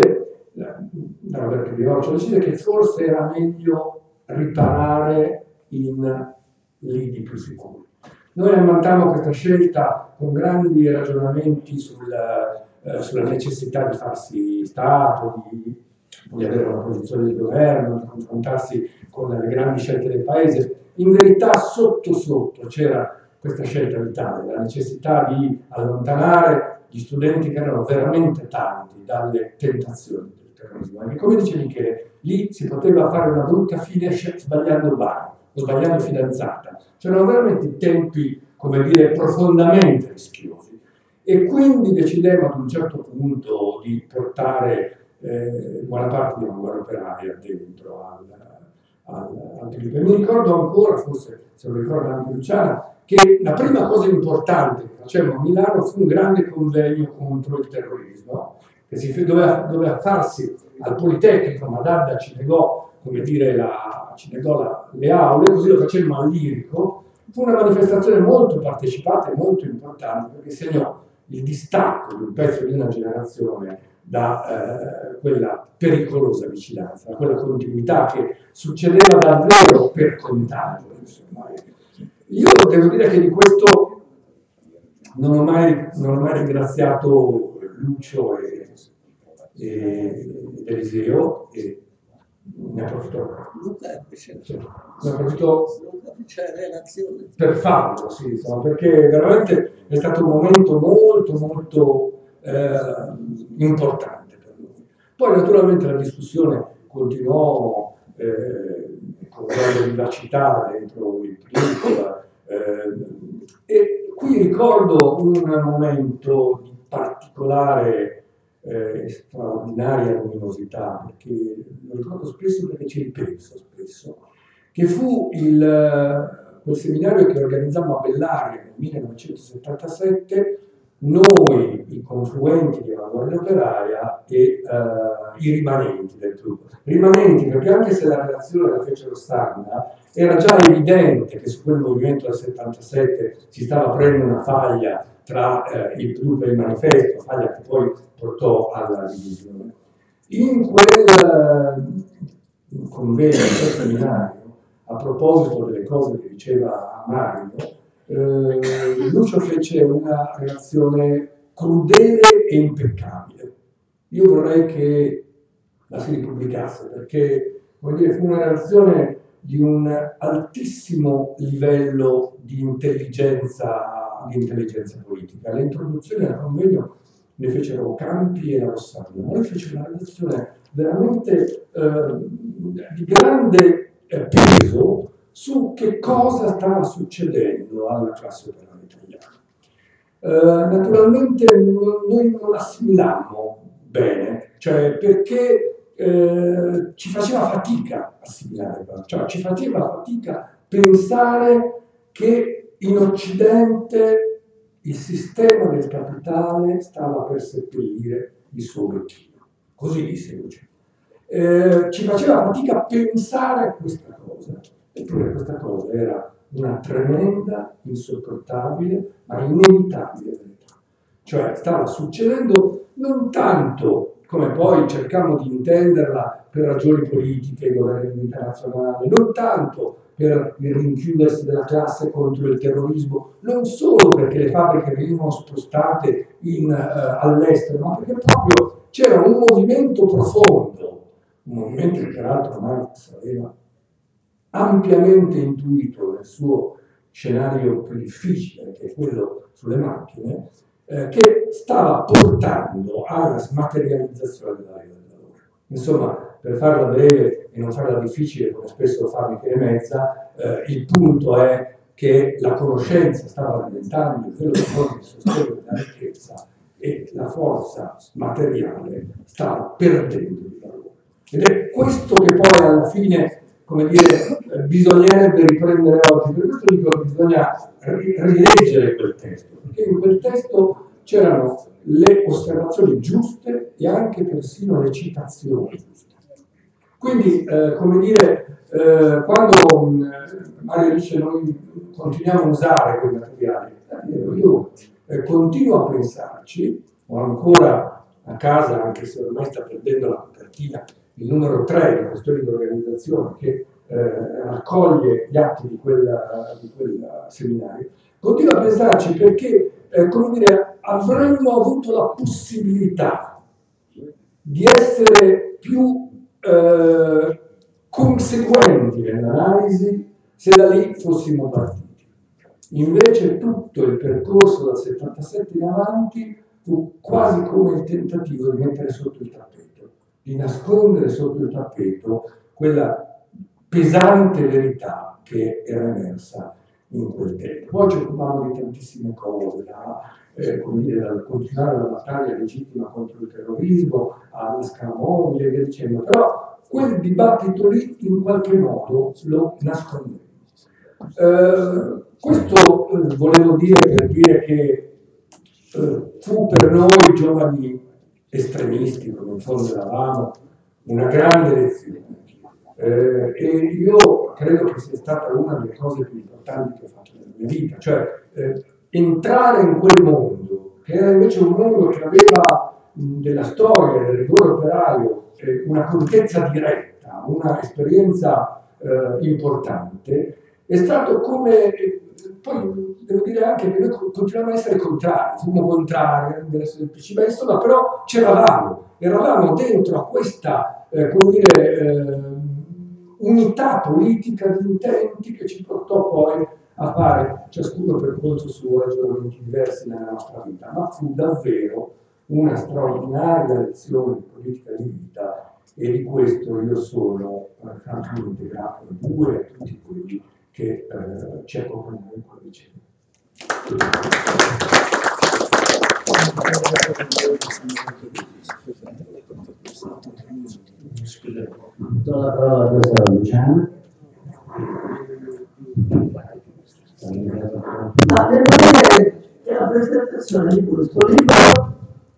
che forse era meglio riparare in lidi più sicuri. Noi ammantammo questa scelta con grandi ragionamenti sulla necessità di farsi Stato, di avere una posizione di governo, di confrontarsi con le grandi scelte del Paese. In verità sotto sotto c'era questa scelta vitale, la necessità di allontanare gli studenti, che erano veramente tanti, dalle tentazioni del terrorismo. Perché, come dice Michele, lì si poteva fare una brutta fine sbagliando bar o sbagliando fidanzata. C'erano veramente tempi, come dire, profondamente rischiosi. E quindi decidemmo ad un certo punto di portare buona parte della Guardia Operaia dentro al PDP. Mi ricordo ancora, forse se lo ricorda anche Luciana, che la prima cosa importante che facemmo a Milano fu un grande convegno contro il terrorismo, che si doveva farsi al Politecnico, ma D'Adda ci negò, come dire, le aule, così lo facemmo al Lirico. Fu una manifestazione molto partecipata e molto importante, perché segnò il distacco di un pezzo di una generazione da quella pericolosa vicinanza, da quella continuità che succedeva davvero per contagio. Insomma. Io devo dire che di questo non ho mai ringraziato Lucio e Eliseo, e ne approfitto. Luca c'è relazione Per farlo, sì, insomma, perché veramente è stato un momento molto, molto importante per noi. Poi naturalmente la discussione continuò con grande vivacità dentro il PRIC, e qui ricordo un momento di particolare straordinaria luminosità, perché lo ricordo spesso perché ci ripenso spesso, che fu quel seminario che organizzammo a Bellaria nel 1977, noi, i confluenti di Avanguardia Operaia e i rimanenti del gruppo. Rimanenti perché, anche se la relazione la fecero Standa, era già evidente che su quel movimento del 77 si stava aprendo una faglia tra il gruppo e il manifesto, faglia che poi portò alla divisione. In quel convegno, in quel seminario, a proposito delle cose che diceva Mario, Lucio fece una relazione crudele e impeccabile. Io vorrei che la si ripubblicasse, perché come dire, fu una relazione di un altissimo livello di intelligenza politica. Le introduzioni al convegno ne fecero Campi e la Rossana, ma lui fece una relazione veramente di grande peso su che cosa stava succedendo alla classe operaia italiana. Naturalmente noi non assimilammo bene, cioè perché ci faceva fatica assimilare, cioè ci faceva fatica pensare che in Occidente il sistema del capitale stava per seppellire il suo obiettivo. Così disse Luce. Ci faceva fatica pensare a questa cosa, eppure questa cosa era una tremenda, insopportabile, ma inevitabile verità. Cioè stava succedendo non tanto come poi cercammo di intenderla per ragioni politiche e governi internazionali, non tanto per il rinchiudersi della classe contro il terrorismo, non solo perché le fabbriche venivano spostate all'estero, ma perché proprio c'era un movimento profondo, un movimento che peraltro Marx aveva ampiamente intuito nel suo scenario più difficile, che è quello sulle macchine, che stava portando alla smaterializzazione della vita del lavoro. Insomma, per farla breve e non farla difficile, come spesso fa Michele Mezza, il punto è che la conoscenza stava diventando il vero modo di sostenere la ricchezza e la forza materiale stava perdendo il lavoro. Ed è questo che poi alla fine, come dire, bisognerebbe riprendere oggi. Per questo dico che bisogna rileggere quel testo, perché in quel testo c'erano le osservazioni giuste e anche persino le citazioni giuste. Quindi, come dire, quando Mario dice noi continuiamo a usare quei materiali, io continuo a pensarci, ho ancora a casa, anche se ormai sta perdendo la copertina, il numero 3 della questione di organizzazione che raccoglie gli atti di quel seminario, continuo a pensarci perché, come dire, avremmo avuto la possibilità di essere più conseguenti nell'analisi se da lì fossimo partiti. Invece tutto il percorso dal 77 in avanti fu quasi come il tentativo di mettere sotto il tappeto, di nascondere sotto il tappeto quella pesante verità che era emersa in quel tempo. Poi ci occupavamo di tantissime cose, come dire, dal continuare la battaglia legittima contro il terrorismo alla scala mobile e via dicendo, però quel dibattito lì in qualche modo lo nascondeva. Questo volevo dire per dire che fu per noi giovani estremisti, come in fondo eravamo, una grande lezione. E io credo che sia stata una delle cose più importanti che ho fatto nella mia vita, cioè entrare in quel mondo, che era invece un mondo che aveva della storia, del rigore operaio, una contezza diretta, una esperienza importante, è stato come, poi devo dire anche che noi continuiamo a essere contrari, fummo contrari dell'essere del PC, insomma, però eravamo dentro a questa, come dire, unità politica di intenti che ci portò poi a fare, ciascuno per conto suo, ragionamenti diversi nella nostra vita, ma fu davvero una straordinaria lezione di politica di vita e di questo io sono francamente grato a voi e a tutti quelli che ci accompagnano in quella vicenda. Do la parola adesso a Luciana. Devo dire che la presentazione di questo libro,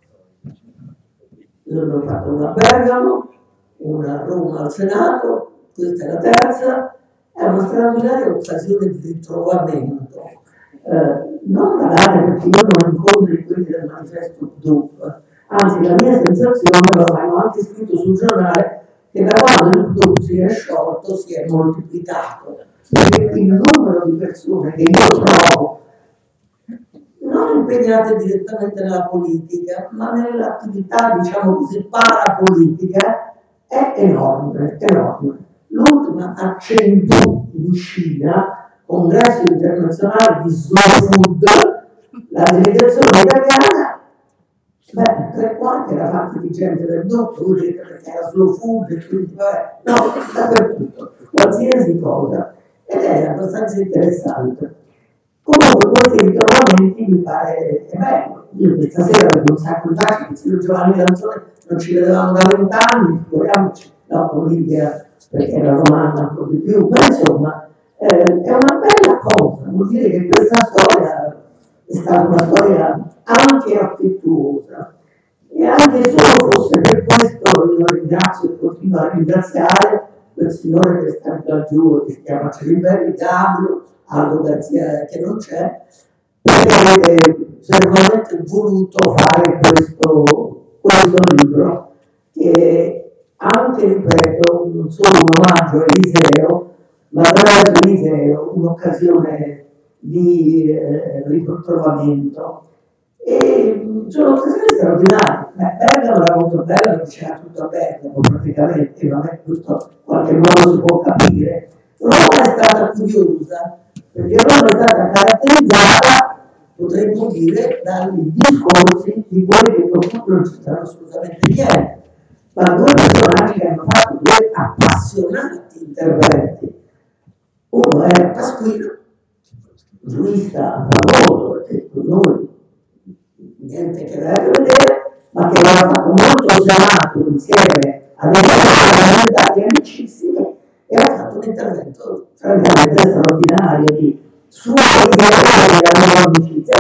io l'ho fatto una a Bergamo, una a Roma al Senato, questa è la terza, è una straordinaria occasione di ritrovamento. Non magari perché io non incontro quelli del manifesto DUP, anzi la mia sensazione, lo abbiamo anche scritto sul giornale, che da quando il DUP si è sciolto si è moltiplicato, perché il numero di persone che io trovo non impegnate direttamente nella politica, ma nell'attività, diciamo così, parapolitica, è enorme, enorme. L'ultima a Chengdu, in Cina, congresso internazionale di Slow Food, la delegazione italiana, tre quarti era fatta di gente del doppio, perché era slow food, e quindi vabbè, no, dappertutto, qualsiasi cosa, ed è abbastanza interessante. Comunque questi ritrovamenti mi pare bello. Io questa sera avevo un sacco di baci, il signor Giovanni Lanzone non ci vedevamo da 20 anni, figuriamoci, no, con Livia perché era romana un po' di più, ma insomma è una bella cosa, vuol dire che questa storia è stata una storia anche affettuosa e anche solo fosse per questo io ringrazio e continuo a ringraziare quel signore che sta laggiù, che si chiama Ceribelli Gabrio, Aldo Garzia che non c'è, perché veramente voluto fare questo libro che anche, ripeto, non solo un omaggio a Eliseo, ma attraverso Eliseo un'occasione di ritrovamento. E sono occasioni straordinarie. Bergamo era molto bella, non c'era tutto a Bergamo praticamente, e vabbè, questo in qualche modo si può capire. Roma è stata curiosa, perché Roma è stata caratterizzata, potremmo dire, dai discorsi di quelli che non c'entrano assolutamente niente, ma due personaggi che hanno fatto due appassionati interventi. Uno era Pasquino, giurista famoso, perché con noi niente che da vedere, ma che aveva fatto molto osato insieme a dei parlamentari amicissimi e ha fatto un intervento francamente straordinario di sua idea della nuova amicizia.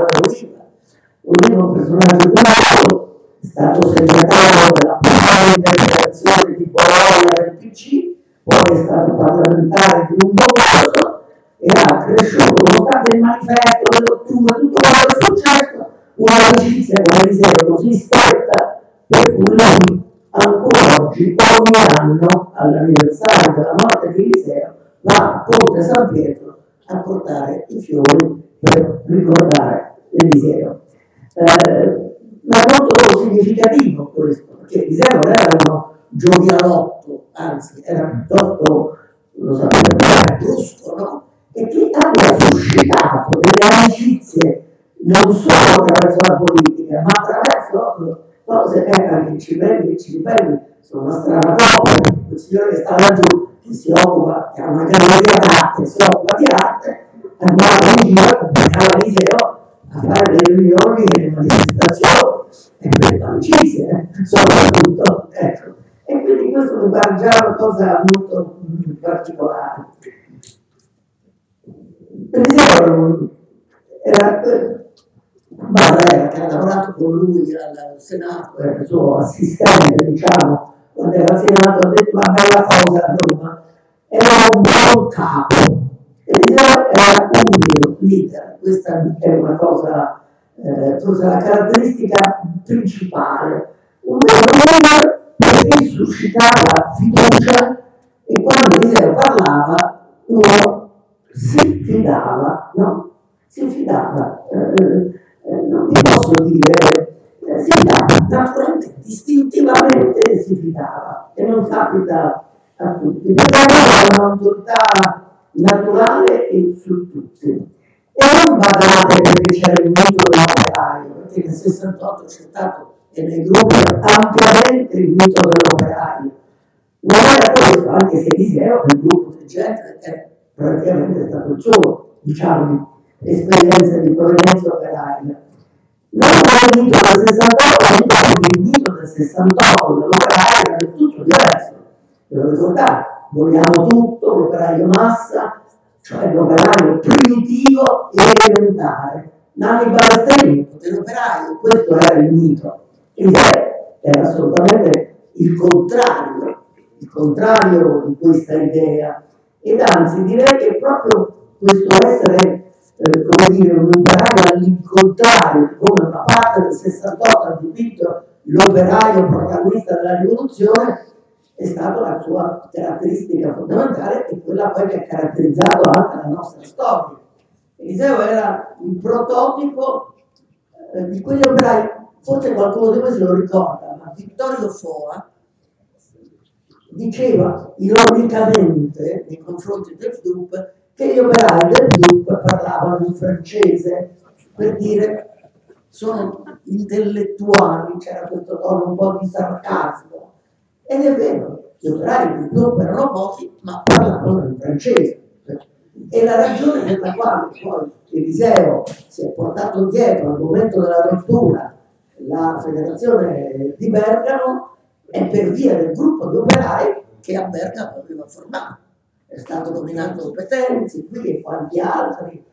Un personaggio curioso, è stato segretario della prima interpretazione di Bologna del PC, poi è stato parlamentare di un corso e ha cresciuto, nonostante il manifesto dell'ottobre, tutto quello che è successo, un'amicizia con Eliseo così stretta, per cui lui ancora oggi, ogni anno, all'anniversario della morte di Eliseo, va a Ponte San Pietro a portare i fiori per ricordare Eliseo. Ma è molto significativo questo, perché Eliseo non era uno giovialotto, anzi era piuttosto, lo sapete, brusco, no? E che abbia suscitato delle amicizie non solo attraverso la politica, ma attraverso cose anche Cibelli sono una strana cosa, il signore che sta laggiù, che si occupa, che ha una galleria d'arte, si occupa di arte, andava in giro, accompagnava Eliseo a fare le riunioni e le manifestazioni, e per amicizie, soprattutto, ecco. E quindi questo mi pare già una cosa molto particolare. Eliseo era Barrera, che ha lavorato con lui al Senato, era il suo assistente, diciamo, quando era al Senato, ha detto una bella cosa a Roma, era un buon capo. Eliseo era un leader, questa è una cosa, forse la caratteristica principale. Un vero leader perché suscitava fiducia e quando Eliseo parlava uno si fidava, no? Si fidava, non vi posso dire, si fidava, naturalmente, istintivamente si fidava e non capita a tutti, perché era un'autorità naturale e su tutti. E non badate perché c'era il mito dell'operaio, perché nel 68 c'è stato e nei gruppi ampiamente il mito dell'operaio. Non era questo, anche se Eliseo nel gruppo di gente è praticamente stato il suo, diciamo, esperienza di provenienza operaia. Non era il mito del 68, ma il mito del 68 dell'operaio era del tutto diverso. Ve lo ricordate? Vogliamo tutto, l'operaio massa, cioè l'operaio primitivo e elementare. Nanni Balestrini dell'operaio, questo era il mito. Eliseo era assolutamente il contrario di questa idea. Ed anzi direi che proprio questo essere, come dire, un operaio all'incontrario, come una parte del 68 ha dipinto l'operaio protagonista della rivoluzione, è stata la sua caratteristica fondamentale e quella poi che ha caratterizzato anche la nostra storia. Eliseo era il prototipo di quegli operai, forse qualcuno di voi se lo ricorda, ma Vittorio Foa diceva ironicamente nei confronti del FDUP che gli operai del FDUP parlavano in francese per dire sono intellettuali, c'era questo tono un po' di sarcasmo, ed è vero, gli operai del FDUP erano pochi ma parlavano in francese, e la ragione per la quale poi Eliseo si è portato dietro al momento della rottura la federazione di Bergamo è per via del gruppo di operai che a Bergamo aveva formato. È stato nominato Petenzi, qui e quanti altri,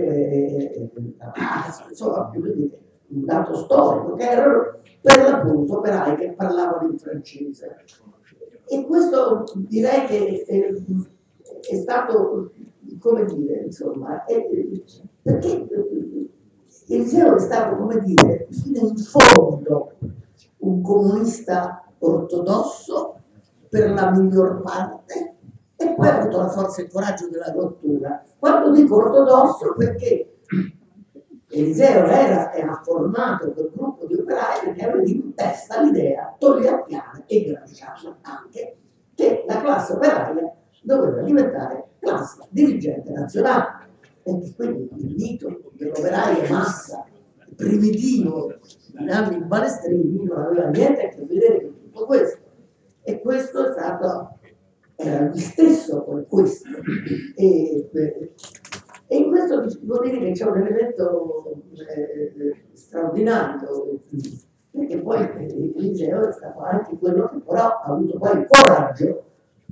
insomma, un dato storico, che erano per l'appunto operai che parlavano in francese. E questo direi che è stato, come dire, insomma, perché Eliseo è stato, come dire, fino in fondo un comunista ortodosso per la miglior parte e poi ha avuto la forza e il coraggio della rottura. Quando dico ortodosso perché Eliseo era formato quel gruppo di operai che aveva in testa l'idea togliattiana e gramsciana anche che la classe operaia doveva diventare classe dirigente nazionale. E quindi il mito dell'operaio massa primitivo in anni balestrini non aveva niente a che vedere con tutto questo. E questo è stato, era lui stesso con questo. E in questo devo dire che c'è un elemento straordinario, perché poi Eliseo è stato anche quello che però ha avuto poi il coraggio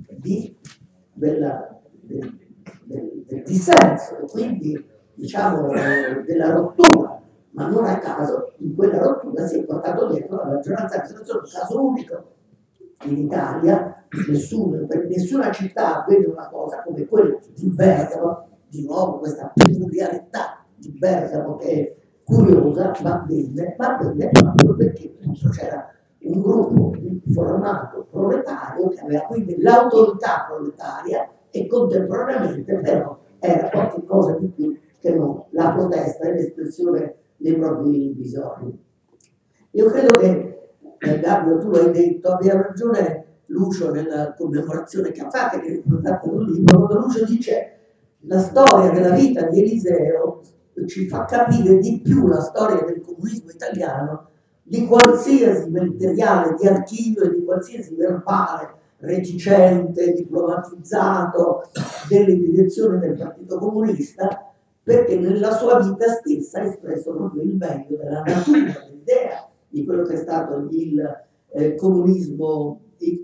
del dissenso, e quindi diciamo della rottura, ma non a caso in quella rottura si è portato dietro la maggioranza delle persone, un caso unico in Italia, per nessuna città avvenne una cosa come quella di Bergamo, di nuovo questa peculiarità di Bergamo che è curiosa, ma avvenne proprio perché c'era un gruppo formato proletario che aveva quindi l'autorità proletaria e contemporaneamente però era qualche cosa di più che non la protesta e l'espressione dei propri bisogni. Io credo che Gabriele, tu l'hai detto, abbia ragione Lucio nella commemorazione che ha fatto, che è riportata nel libro, quando Lucio dice la storia della vita di Eliseo ci fa capire di più la storia del comunismo italiano di qualsiasi materiale di archivio e di qualsiasi verbale reticente, diplomatizzato delle direzioni del Partito Comunista, perché nella sua vita stessa ha espresso proprio il meglio della natura, dell'idea di quello che è stato il comunismo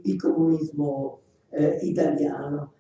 italiano.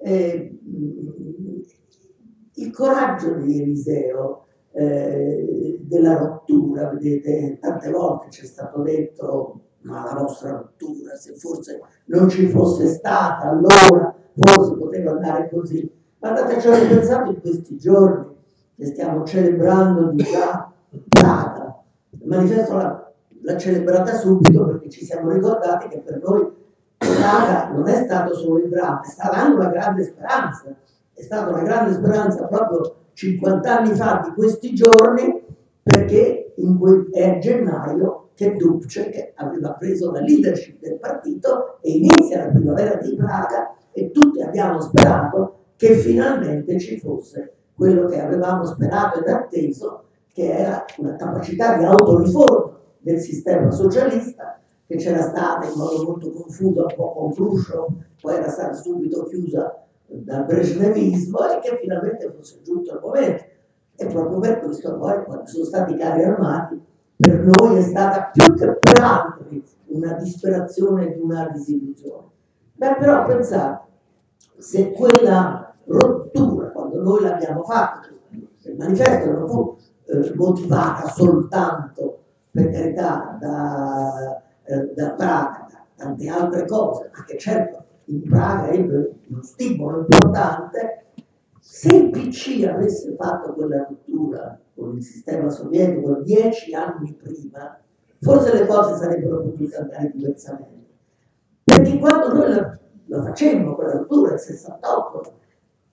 Il coraggio di Eliseo della rottura, vedete, tante volte ci è stato detto ma la vostra rottura, se forse non ci fosse stata allora forse poteva andare così, ma andate a pensare in questi giorni che stiamo celebrando di già Praga. Il manifesto l'ha celebrata subito perché ci siamo ricordati che per noi Praga non è stato solo il dramma, è stata anche una grande speranza. È stata una grande speranza proprio 50 anni fa di questi giorni, perché è a gennaio che Dubček aveva preso la leadership del partito e inizia la primavera di Praga e tutti abbiamo sperato che finalmente ci fosse quello che avevamo sperato ed atteso, che era una capacità di autoriforma del sistema socialista, che c'era stata in modo molto confuso un po' con Khrushchev, poi era stata subito chiusa dal brezhnevismo e che finalmente fosse giunto il momento. E proprio per questo poi, quando sono stati i carri armati, per noi è stata più che per altri una disperazione di una disillusione. Beh, però pensate, se quella rottura, quando noi l'abbiamo fatta, il manifesto non fu motivata soltanto, per carità, da Praga, da tante altre cose, ma che certo in Praga ebbe uno stimolo importante. Se il PC avesse fatto quella rottura con il sistema sovietico 10 anni prima, forse le cose sarebbero potute andare diversamente. Perché quando noi la facemmo quella rottura nel 68,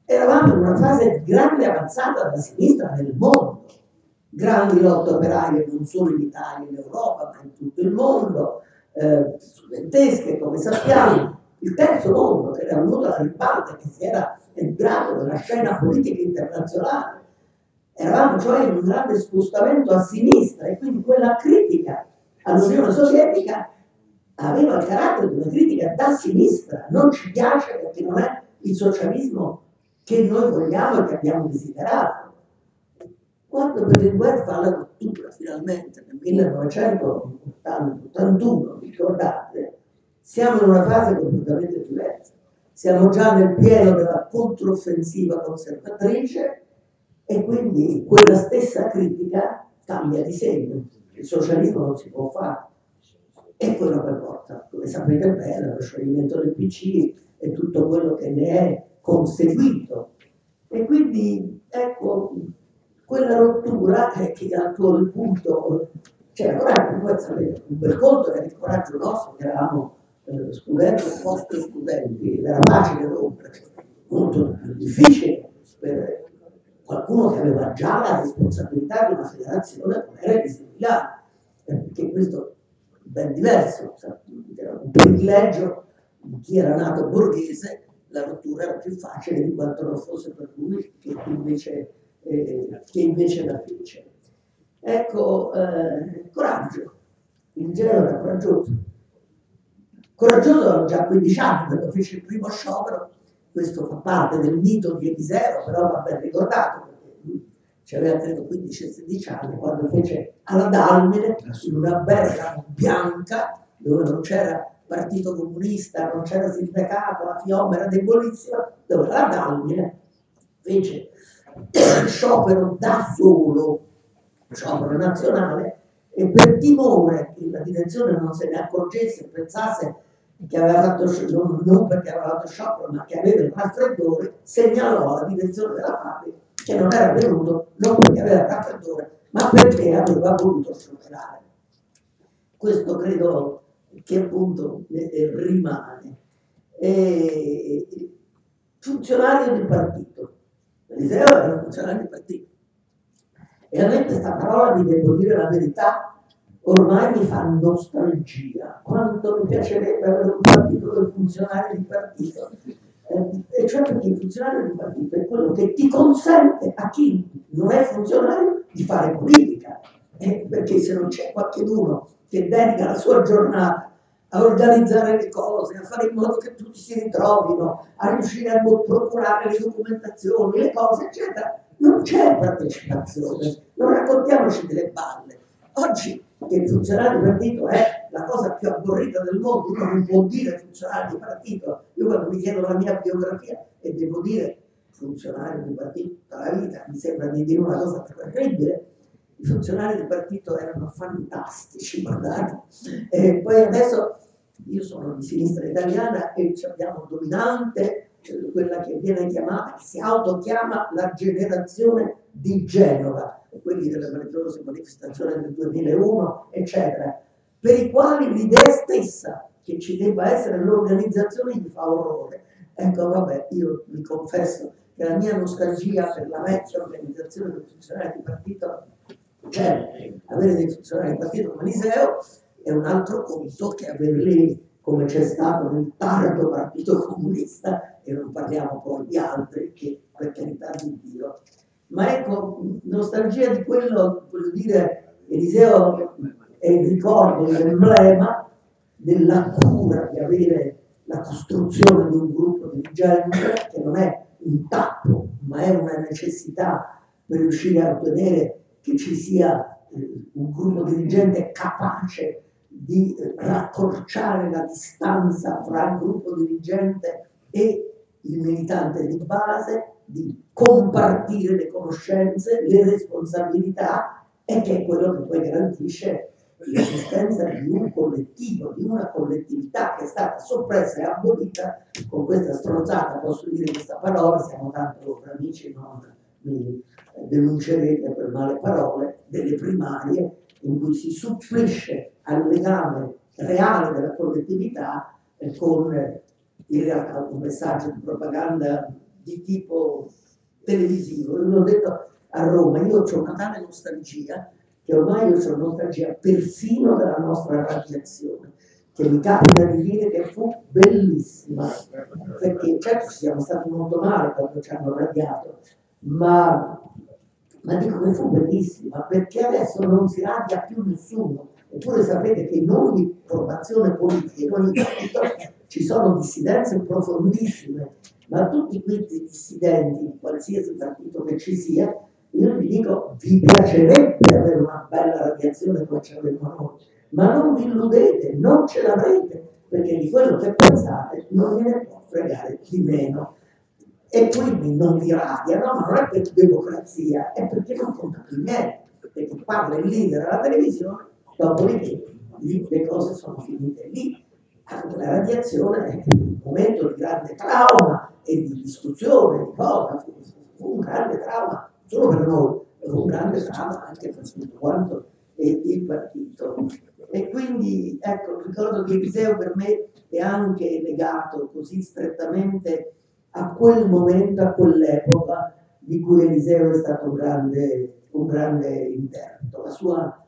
eravamo in una fase di grande avanzata della sinistra nel mondo, grandi lotte operaie non solo in Italia, in Europa, ma in tutto il mondo, studentesche, come sappiamo, il terzo mondo che era venuto alla ribalta, che si era entrato nella scena politica internazionale. Eravamo cioè in un grande spostamento a sinistra e quindi quella critica all'Unione Sovietica aveva il carattere di una critica da sinistra, non ci piace perché non è il socialismo che noi vogliamo e che abbiamo desiderato. Quando Berlinguer fa la rottura finalmente nel 1981, ricordate, siamo in una fase completamente diversa. Siamo già nel pieno della controffensiva conservatrice e quindi quella stessa critica cambia di segno. Il socialismo non si può fare. E quello che porta, come sapete bene, allo scioglimento del PC e tutto quello che ne è conseguito. E quindi, ecco, quella rottura che a quel punto c'era coraggio, poi sapete, un bel conto era il coraggio nostro, che eravamo studenti o post-studenti, ed era facile rompere, molto più difficile per qualcuno che aveva già la responsabilità di una federazione come era il Milano, perché questo è ben diverso, era un privilegio di chi era nato borghese, la rottura era più facile di quanto non fosse per lui che invece la fece. Ecco, coraggio, il Liceo era coraggioso. Coraggioso già a 15 anni, quando fece il primo sciopero, questo fa parte del mito di Eliseo, però va ben ricordato, perché lui aveva credo 15-16 anni, quando fece alla Dalmine, in una berga bianca, dove non c'era partito comunista, non c'era sindacato, la Fiomma era debolissima, dove alla Dalmine fece sciopero da solo, sciopero nazionale, e per timore che la direzione non se ne accorgesse e pensasse che aveva fatto non perché aveva fatto sciopero, ma che aveva il raffreddore, segnalò alla direzione della fabbrica che non era venuto non perché aveva il raffreddore, ma perché aveva voluto scioperare. Questo credo che appunto rimane. Funzionario di partito. Eliseo era un funzionario di partito. E a me questa parola, vi devo dire la verità, ormai mi fa nostalgia. Quanto mi piacerebbe avere un partito del funzionario di partito. E cioè perché il funzionario di partito è quello che ti consente a chi non è funzionario di fare politica. Perché se non c'è qualcuno che dedica la sua giornata a organizzare le cose, a fare in modo che tutti si ritrovino, a riuscire a procurare le documentazioni, le cose, eccetera, non c'è partecipazione, non raccontiamoci delle balle. Oggi che il funzionario di partito è la cosa più aborrita del mondo, uno non può dire funzionario di partito. Io quando mi chiedo la mia biografia e devo dire funzionario di partito tutta la vita, mi sembra di dire una cosa terribile. I funzionari di partito erano fantastici, guardate. E poi adesso io sono di sinistra italiana e abbiamo dominante quella che viene chiamata, che si autochiama la generazione di Genova, quelli delle meravigliose manifestazioni del 2001, eccetera, per i quali l'idea stessa che ci debba essere l'organizzazione gli fa orrore. Ecco, vabbè, io vi confesso che la mia nostalgia per la vecchia organizzazione del funzionario di partito, cioè avere dei funzionari di partito come Eliseo è un altro conto che averli come c'è stato nel tardo partito comunista, e non parliamo poi di altri che per carità di Dio. Ma ecco, nostalgia di quello, voglio dire, Eliseo è il ricordo, l'emblema della cura di avere la costruzione di un gruppo dirigente che non è un tappo, ma è una necessità per riuscire a ottenere che ci sia un gruppo dirigente capace di raccorciare la distanza fra il gruppo dirigente e il militante di base, di compartire le conoscenze, le responsabilità, e che è quello che poi garantisce l'esistenza di un collettivo, di una collettività che è stata soppressa e abolita con questa stronzata, posso dire questa parola, siamo tanto amici, non mi denuncerete per male parole, delle primarie, in cui si supplisce al legame reale della collettività con in realtà un messaggio di propaganda di tipo televisivo. L'ho detto a Roma, io ho una tale nostalgia che ormai io ho nostalgia persino della nostra radiazione, che mi capita di dire che fu bellissima, perché certo ci siamo stati molto male quando ci hanno radiato, ma dico che fu bellissima, perché adesso non si radia più nessuno. Eppure sapete che in ogni formazione politica, in ogni partito, ci sono dissidenze profondissime, ma tutti questi dissidenti, in qualsiasi partito che ci sia, io vi dico, vi piacerebbe avere una bella radiazione come ce l'abbiamo noi, ma non vi illudete, non ce l'avrete, perché di quello che pensate non gliene può fregare di meno. E quindi non vi radiano, ma non è per democrazia, è perché non conta più niente, perché parla il leader alla televisione, dopodiché le cose sono finite lì. Anche la radiazione è un momento di grande trauma e di discussione, di cosa, fu un grande trauma, solo per noi, fu un grande trauma anche per tutto quanto il partito. E quindi ecco, ricordo che Eliseo per me è anche legato così strettamente a quel momento, a quell'epoca di cui Eliseo è stato un grande interprete, la sua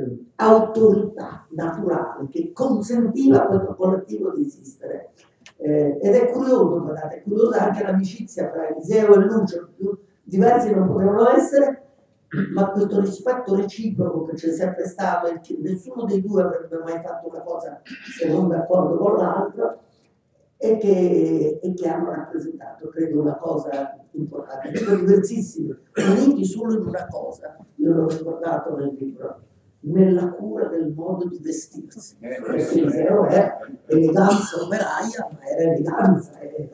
autorità naturale che consentiva a questo collettivo di esistere. Ed è curioso, guardate, è curiosa anche l'amicizia tra Eliseo e Lucio, più diversi non potevano essere, ma questo rispetto reciproco che c'è sempre stato e che nessuno dei due avrebbe mai fatto una cosa se non d'accordo con l'altro, e che hanno rappresentato, credo, una cosa importante. Sono diversissimi, uniti solo in una cosa, io l'ho ricordato nel libro, nella cura del modo di vestirsi. Eliseo è eleganza operaia, ma era eleganza.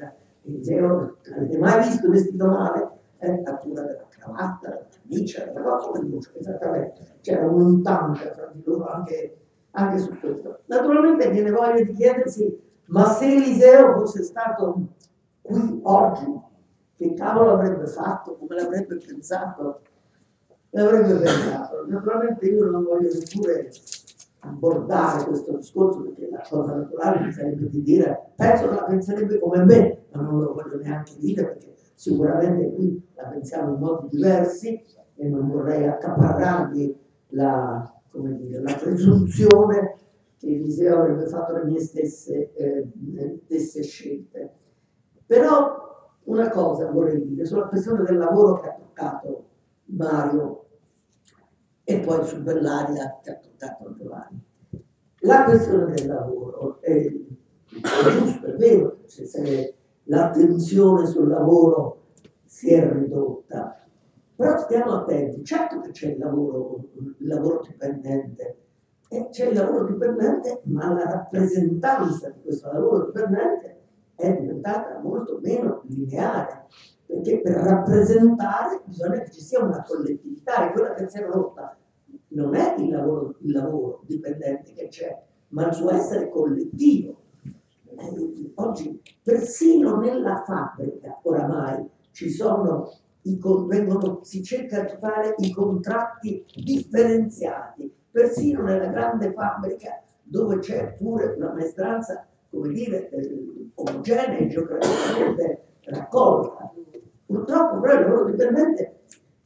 Eliseo, avete mai visto vestito male? La cura della cravatta, della camicia, della cosa come Lucio, esattamente. C'era un'untanza tra di loro anche su questo. Naturalmente viene voglia di chiedersi, ma se Eliseo fosse stato qui oggi, che cavolo avrebbe fatto, come l'avrebbe pensato? L'avrebbe pensato. Naturalmente io non voglio neppure abbordare questo discorso, perché la cosa naturale mi sarebbe di dire, penso che la penserebbe come me, ma non lo voglio neanche dire, perché sicuramente qui la pensiamo in modi diversi e non vorrei accaparrarvi la presunzione che Eliseo avrebbe fatto le mie stesse scelte. Però una cosa vorrei dire sulla questione del lavoro che ha toccato Mario e poi su Bellaria che ha toccato Giovanni. La questione del lavoro è giusto, è vero, se l'attenzione sul lavoro si è ridotta, però stiamo attenti, certo che c'è il lavoro dipendente, c'è il lavoro dipendente, ma la rappresentanza di questo lavoro dipendente è diventata molto meno lineare, perché per rappresentare bisogna che ci sia una collettività, e quella che si è rotta non è il lavoro dipendente che c'è, ma il suo essere collettivo. Oggi persino nella fabbrica oramai ci sono si cerca di fare i contratti differenziati, persino nella grande fabbrica dove c'è pure una maestranza, come dire, omogenea e geograficamente raccolta. Purtroppo però il lavoro dipendente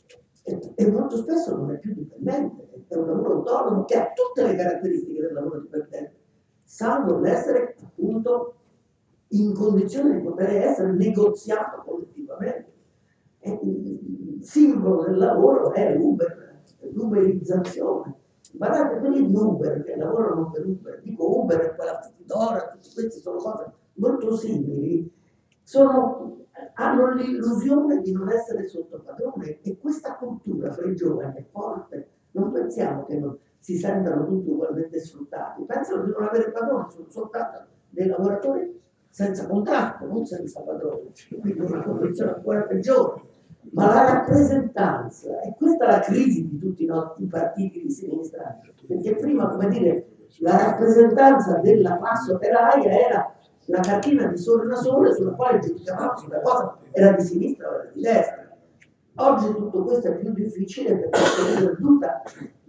e molto spesso non è più dipendente, è un lavoro autonomo che ha tutte le caratteristiche del lavoro dipendente, salvo l'essere appunto in condizione di poter essere negoziato collettivamente. Il simbolo del lavoro è l'uberizzazione. Guardate, quelli di Uber che lavorano per Uber, dico Uber e quella Fitidora, tutti questi sono cose molto simili, hanno l'illusione di non essere sotto padrone, e questa cultura fra i giovani è forte. Non pensiamo che non si sentano tutti ugualmente sfruttati, pensano di non avere padrone, sono soltanto dei lavoratori senza contratto, non senza padrone, quindi una condizione ancora peggiore. Ma la rappresentanza, e questa è la crisi di tutti i partiti di sinistra, perché prima, come dire, la rappresentanza della classe operaia era la cartina di Sole da Sole sulla quale giudicavamo se la cosa era di sinistra o era di destra. Oggi tutto questo è più difficile perché è perduta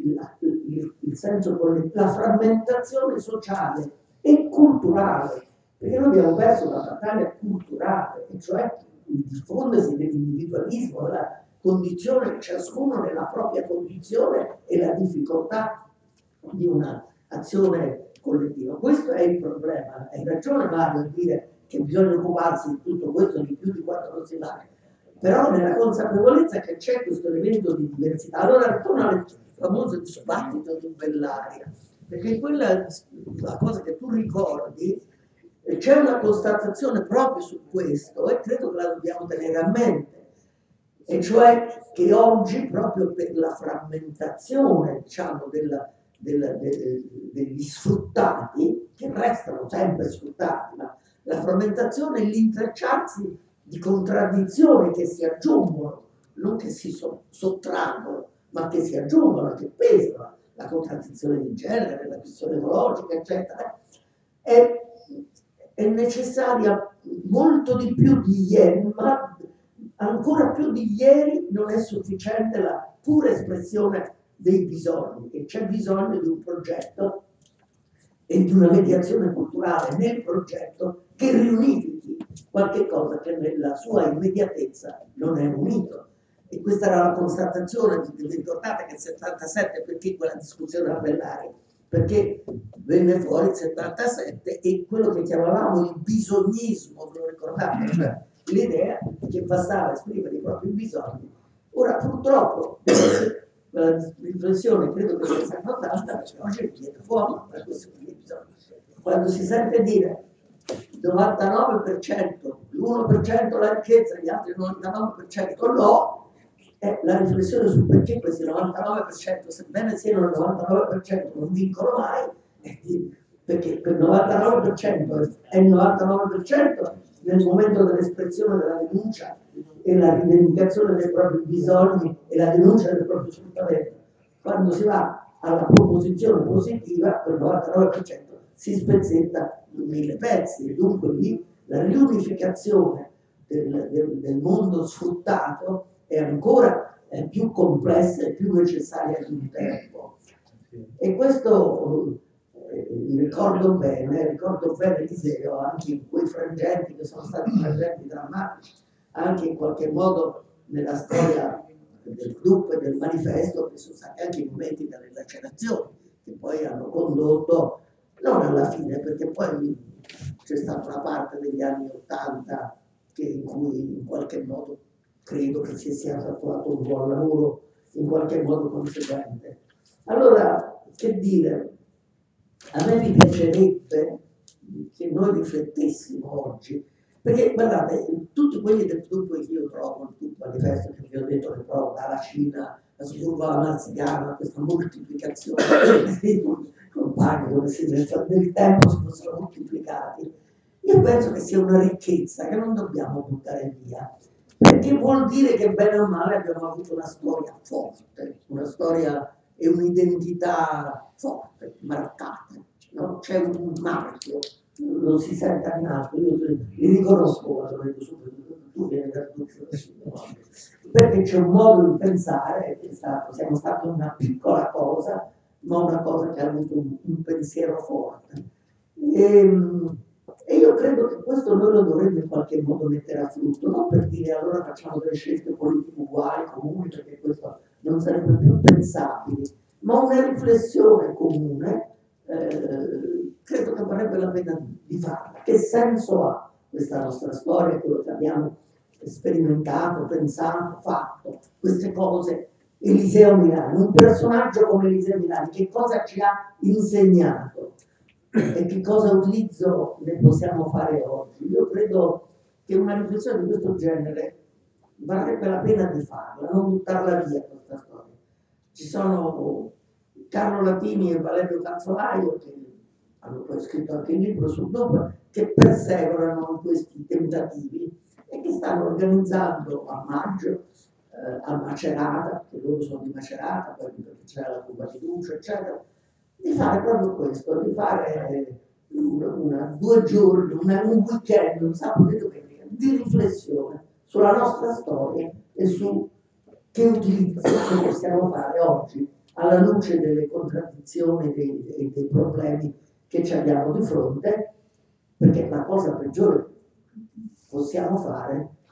il senso collettivo, la frammentazione sociale e culturale, perché noi abbiamo perso la battaglia culturale, e cioè il diffondersi dell'individualismo, della condizione, ciascuno nella propria condizione e la difficoltà di un'azione collettiva. Questo è il problema. Hai ragione Mario a dire che bisogna occuparsi di tutto questo di più di quanto non si fa, però nella consapevolezza che c'è questo elemento di diversità. Allora ritorno al famoso dibattito di Bellaria, perché quella la cosa che tu ricordi, c'è una constatazione proprio su questo e credo che la dobbiamo tenere a mente, e cioè che oggi proprio per la frammentazione, diciamo, degli sfruttati, che restano sempre sfruttati, ma la frammentazione e l'intrecciarsi di contraddizioni che si aggiungono, non che si sottraggono, ma che si aggiungono, che pesano, la contraddizione di genere, la questione ecologica, eccetera, è necessaria molto di più di ieri, ma ancora più di ieri non è sufficiente la pura espressione dei bisogni, e c'è bisogno di un progetto e di una mediazione culturale nel progetto che riunifichi qualche cosa che nella sua immediatezza non è unito. E questa era la constatazione, vi ricordate che il 77, perché quella discussione a Bellaria? Perché venne fuori il 77 e quello che chiamavamo il bisognismo, ve lo ricordate? Cioè l'idea che bastava esprimere i propri bisogni. Ora purtroppo la riflessione credo che sia stata fatta, perché oggi viene fuori la questione dei bisogni. Quando si sente dire 99%, l'1% la ricchezza, gli altri 99% no, la riflessione su perché questi 99%, sebbene siano il 99%, non vincono mai, perché per il 99% è il 99% nel momento dell'espressione della denuncia e la rivendicazione dei propri bisogni e la denuncia del proprio sfruttamento. Quando si va alla proposizione positiva, quel 99% si spezzetta in 1000 pezzi, e dunque lì la riunificazione del mondo sfruttato è ancora più complessa e più necessaria di un tempo. E questo ricordo bene Eliseo, anche in quei frangenti che sono stati frangenti drammatici, anche in qualche modo nella storia del gruppo e del manifesto, che sono stati anche i momenti delle lacerazioni, che poi hanno condotto, non alla fine, perché poi c'è stata una parte degli anni '80 in cui in qualche modo credo che si sia fatto un buon lavoro in qualche modo conseguente. Allora, che dire, a me mi piacerebbe che noi riflettessimo oggi, perché guardate, tutti quelli del tutto che io trovo, il tutto manifesto che vi ho detto che trovo dalla Cina, la sburgola marziana, questa moltiplicazione dei compagni, come se nel tempo si fossero moltiplicati, io penso che sia una ricchezza che non dobbiamo buttare via, perché vuol dire che bene o male abbiamo avuto una storia forte, una storia e un'identità forte, marcate, no? C'è un marchio, non si sente in alto, io li riconosco quando vedo subito, tu vieni da tutto, perché c'è un modo di pensare, siamo stati una piccola cosa, ma una cosa che ha avuto un pensiero forte. E io credo che questo noi lo dovremmo in qualche modo mettere a frutto, non per dire allora facciamo delle scelte politiche uguali, comuni, perché questo non sarebbe più pensabile, ma una riflessione comune, credo che varrebbe la pena di farla. Che senso ha questa nostra storia, quello che abbiamo sperimentato, pensato, fatto, queste cose? Eliseo Milani, un personaggio come Eliseo Milani, che cosa ci ha insegnato? E che cosa utilizzo ne possiamo fare oggi? Io credo che una riflessione di questo genere varrebbe la pena di farla, non buttarla via questa storia. Ci sono Carlo Latini e Valerio Cazzolaio, che hanno poi scritto anche il libro sul dopo, che perseverano in questi tentativi e che stanno organizzando a maggio a Macerata, perché loro sono di Macerata, poi perché c'è la Cuba di Luce, eccetera, di fare proprio questo, di fare 2 giorni, un weekend, un sabato e domenica, di riflessione sulla nostra storia e su che utilizzo possiamo fare oggi alla luce delle contraddizioni e dei problemi che ci abbiamo di fronte, perché la cosa peggiore che possiamo fare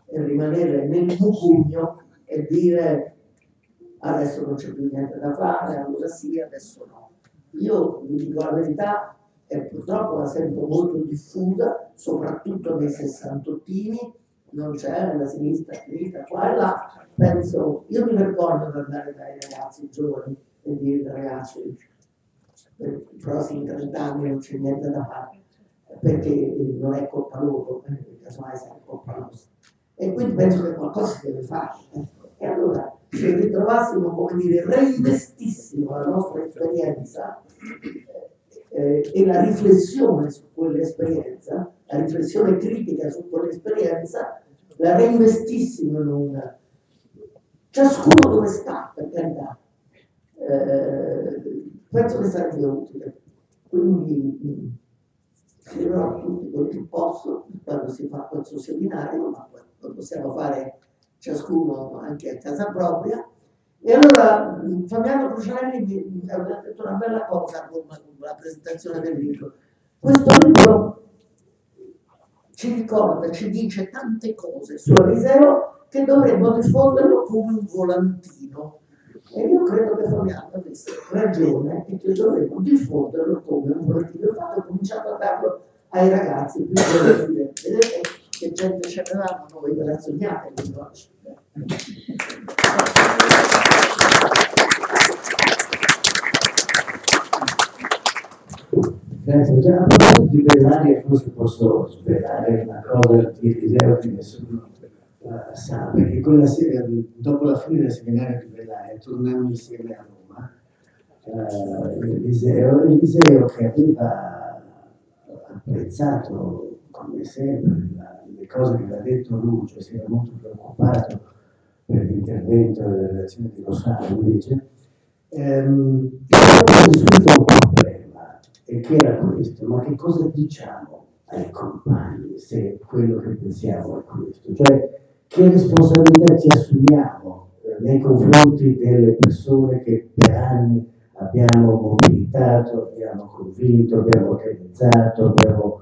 e rimanere nel mugugno e dire adesso non c'è più niente da fare, allora sì, adesso no. Io vi dico la verità, e purtroppo la sento molto diffusa, soprattutto nei sessantottini, non c'è nella sinistra, qua e là. Penso, io mi vergogno di andare dai ragazzi giovani e dire ragazzi, per i prossimi 30 anni non c'è niente da fare, perché non è colpa loro, casomai sarà colpa nostra. E quindi penso che qualcosa si deve fare. E allora, se ritrovassimo, come dire, reinvestissimo la nostra esperienza e la riflessione su quell'esperienza, la riflessione critica su quell'esperienza, la reinvestissimo in un... ciascuno dove sta, per carità. Penso che sarebbe utile. Quindi scriverò a tutti quelli che posso quando si fa questo seminario, ma lo possiamo fare ciascuno anche a casa propria. E allora Fabiano Cruciarelli mi ha detto una bella cosa con la presentazione del libro. Questo libro ci ricorda, ci dice tante cose sull'Eliseo che dovremmo diffonderlo come un volantino. E io credo che Fabiano avesse ragione e che dovremmo diffonderlo come un volantino. Infatti ho cominciato a darlo ai ragazzi più giovani. Vedete che gente ce l'avevamo noi, ve la sognate oggi. Grazie, già a proposito di Bellaria forse posso svelare una cosa di Eliseo che nessuno sa, perché quella sera, dopo la fine del seminario di Bellaria, tornammo insieme a Roma, Eliseo che aveva apprezzato come sempre le cose che aveva detto Lucio, si era molto preoccupato per l'intervento della relazione di Rosario invece, aveva vissuto un problema, e che era questo: ma che cosa diciamo ai compagni se quello che pensiamo è questo? Cioè, che responsabilità ci assumiamo nei confronti delle persone che per anni abbiamo mobilitato, abbiamo convinto, abbiamo organizzato,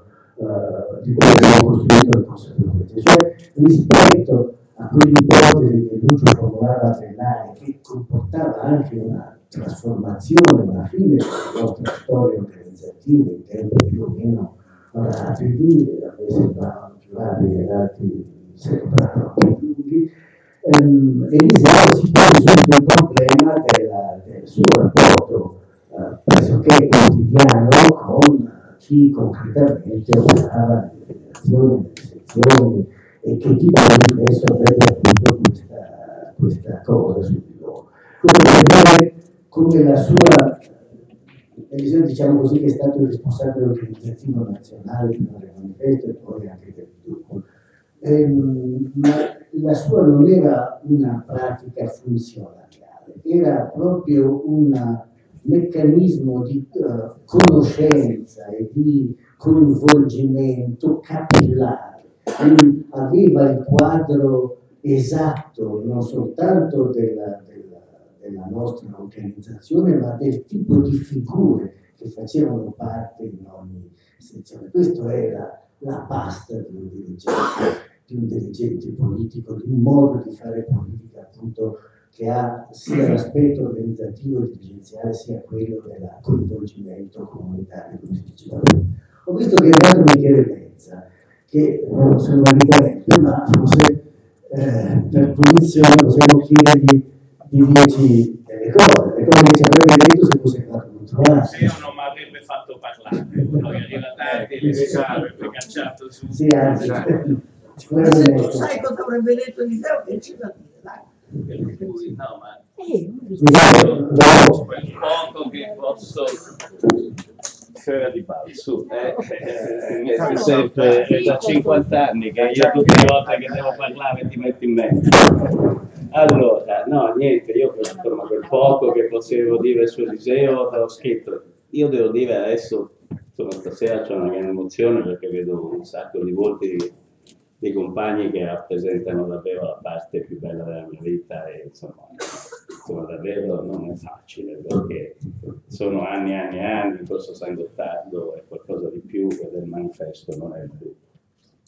di cui abbiamo costruito le consapevolezze? Cioè, rispetto a quell'ipotesi che Lucio formulava a Bellaria, che comportava anche una trasformazione, una fine della nostra storia organizzativa in tempi più o meno rapidi, a me sembravano più rapidi, ad altri sembravano più lunghi. Eliseo si pone subito il problema del suo rapporto pressoché quotidiano con chi concretamente operava nelle federazioni, nelle sezioni, e che tipo di adesso avrebbe appunto questa cosa su di loro. Quindi per vedere come la sua, Eliseo, diciamo così, che è stato il responsabile organizzativo nazionale del manifesto e poi anche del gruppo, ma la sua non era una pratica funzionale, era proprio un meccanismo di conoscenza e di coinvolgimento capillare. Lui aveva il quadro esatto non soltanto della nostra organizzazione, ma del tipo di figure che facevano parte in ogni sezione. Questo era la pasta di un dirigente politico, di un modo di fare politica appunto che ha sia l'aspetto organizzativo e dirigenziale sia quello del coinvolgimento comunitario, come si diceva prima. Ho visto che è arrivato Michele Mezza, che non sono validamente, ma forse per punizione possiamo chiedergli di dirci delle cose che ci avrebbe detto se fosse stato controllato. Io non mi avrebbe fatto parlare, uno che arriva tardi, le avrebbe cacciato su. Sì, anzi, Ma se tu sai cosa avrebbe detto Eliseo, che ci da dire, dai. Per cui, no, ma quel poco che posso sfera di balzo sempre è da 50 anni che io tutte le volte che devo parlare ti metto in mente. Allora, no, niente, io insomma quel poco che potevo dire su Eliseo l'ho scritto. Io devo dire adesso, insomma, stasera c'è una grande emozione perché vedo un sacco di volti di compagni che rappresentano davvero la parte più bella della mia vita e insomma davvero non è facile perché sono anni e anni e anni in questo San Gottardo è qualcosa di più e del manifesto non è il più.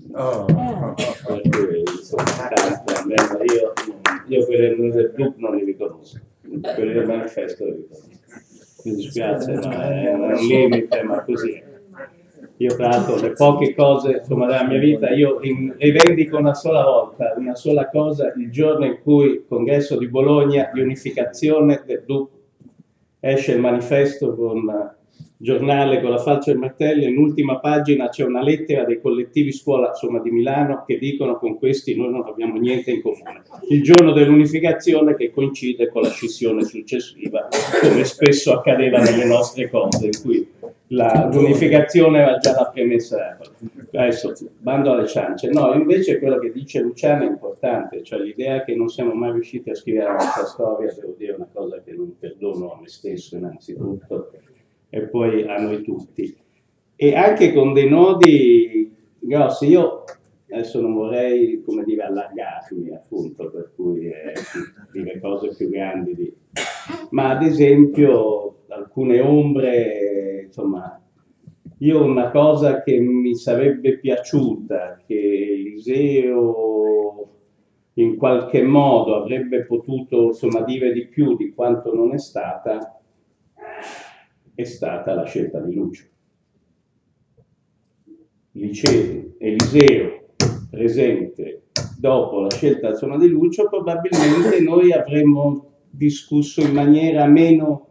Per cui, insomma, tanto, almeno io quelli del DUP non li riconosco, quelli del manifesto li riconosco. Mi dispiace, ma è un limite, ma così è. Io tra l'altro le poche cose, insomma, della mia vita, io rivendico una sola volta, una sola cosa, il giorno in cui congresso di Bologna di unificazione del DUP esce il manifesto con giornale con la falce e il martello, in ultima pagina c'è una lettera dei collettivi scuola insomma, di Milano che dicono con questi noi non abbiamo niente in comune. Il giorno dell'unificazione che coincide con la scissione successiva, come spesso accadeva nelle nostre cose, in cui l'unificazione era già la premessa. Adesso, bando alle ciance. No, invece quello che dice Luciano è importante, cioè l'idea che non siamo mai riusciti a scrivere la nostra storia, devo dire una cosa che non perdono a me stesso innanzitutto, e poi a noi tutti. E anche con dei nodi grossi. Io adesso non vorrei, come dire, allargarmi, appunto, per cui dire cose più grandi, ma ad esempio alcune ombre, insomma, io una cosa che mi sarebbe piaciuta, che Eliseo in qualche modo avrebbe potuto, insomma, dire di più di quanto non è stata la scelta di Lucio. Eliseo presente dopo la scelta insomma, di Lucio, probabilmente noi avremmo discusso in maniera meno,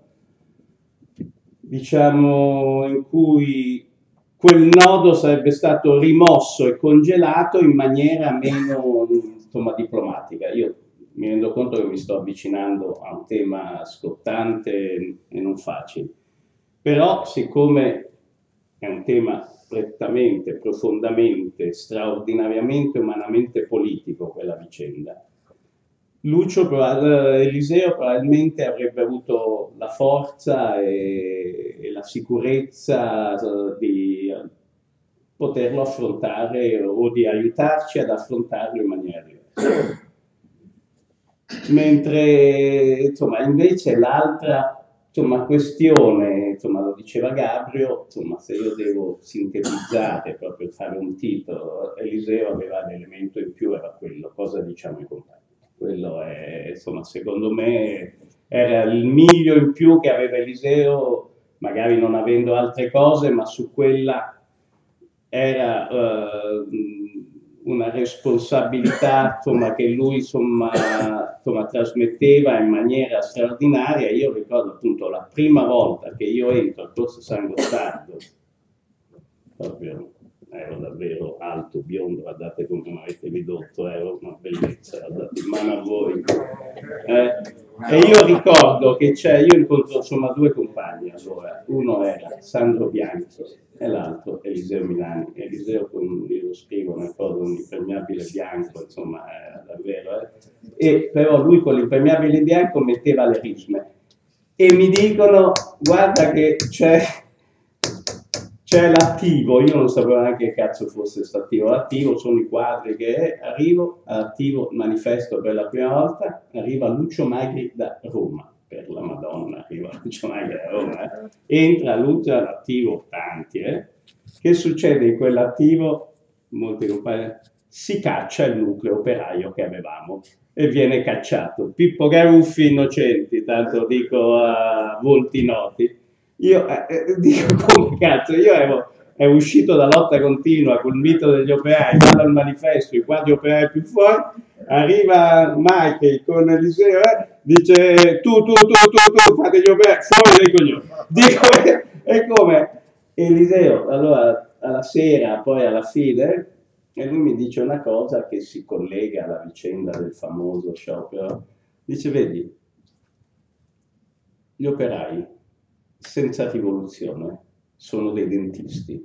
diciamo, in cui quel nodo sarebbe stato rimosso e congelato in maniera meno, insomma, diplomatica. Io mi rendo conto che mi sto avvicinando a un tema scottante e non facile. Però, siccome è un tema prettamente, profondamente, straordinariamente, umanamente politico quella vicenda, Eliseo probabilmente avrebbe avuto la forza e la sicurezza di poterlo affrontare o di aiutarci ad affrontarlo in maniera diversa. Mentre, insomma, invece l'altra questione, insomma, lo diceva Gabrio, insomma, se io devo sintetizzare, proprio fare un titolo, Eliseo aveva l'elemento in più, era quello, cosa diciamo ai compagni? Quello è, insomma, secondo me, era il miglio in più che aveva Eliseo, magari non avendo altre cose, ma su quella era una responsabilità insomma, che lui insomma, trasmetteva in maniera straordinaria. Io ricordo appunto la prima volta che io entro al Corso San Gottardo, proprio ero davvero alto, biondo, guardate come mi avete ridotto, ero una bellezza, guardate in mano a voi. E io ricordo che io incontro insomma due compagni allora, uno era Sandro Bianchi e l'altro Eliseo Milani. Eliseo io lo scrivo nel coso un impermeabile bianco, insomma, davvero. E però lui con l'impermeabile bianco metteva le risme. E mi dicono, guarda che c'è l'attivo, io non sapevo neanche che cazzo fosse l'attivo. L'attivo sono i quadri che arrivo all'attivo manifesto per la prima volta, arriva Lucio Magri da Roma, per la Madonna, arriva Lucio Magri da Roma, entra Lucio all'attivo, tanti, che succede in quell'attivo? Molti compagni, si caccia il nucleo operaio che avevamo e viene cacciato. Pippo Garuffi innocenti, tanto dico a volti noti. Io dico come cazzo, io ero uscito da lotta continua col mito degli operai, vado al manifesto, i quadri operai più forti, arriva Michael con Eliseo, dice tu, fate gli operai, fuori dai coglioni. Dico, è come Eliseo, allora alla sera, poi alla fine, e lui mi dice una cosa che si collega alla vicenda del famoso sciopero, dice, vedi, gli operai senza rivoluzione sono dei dentisti.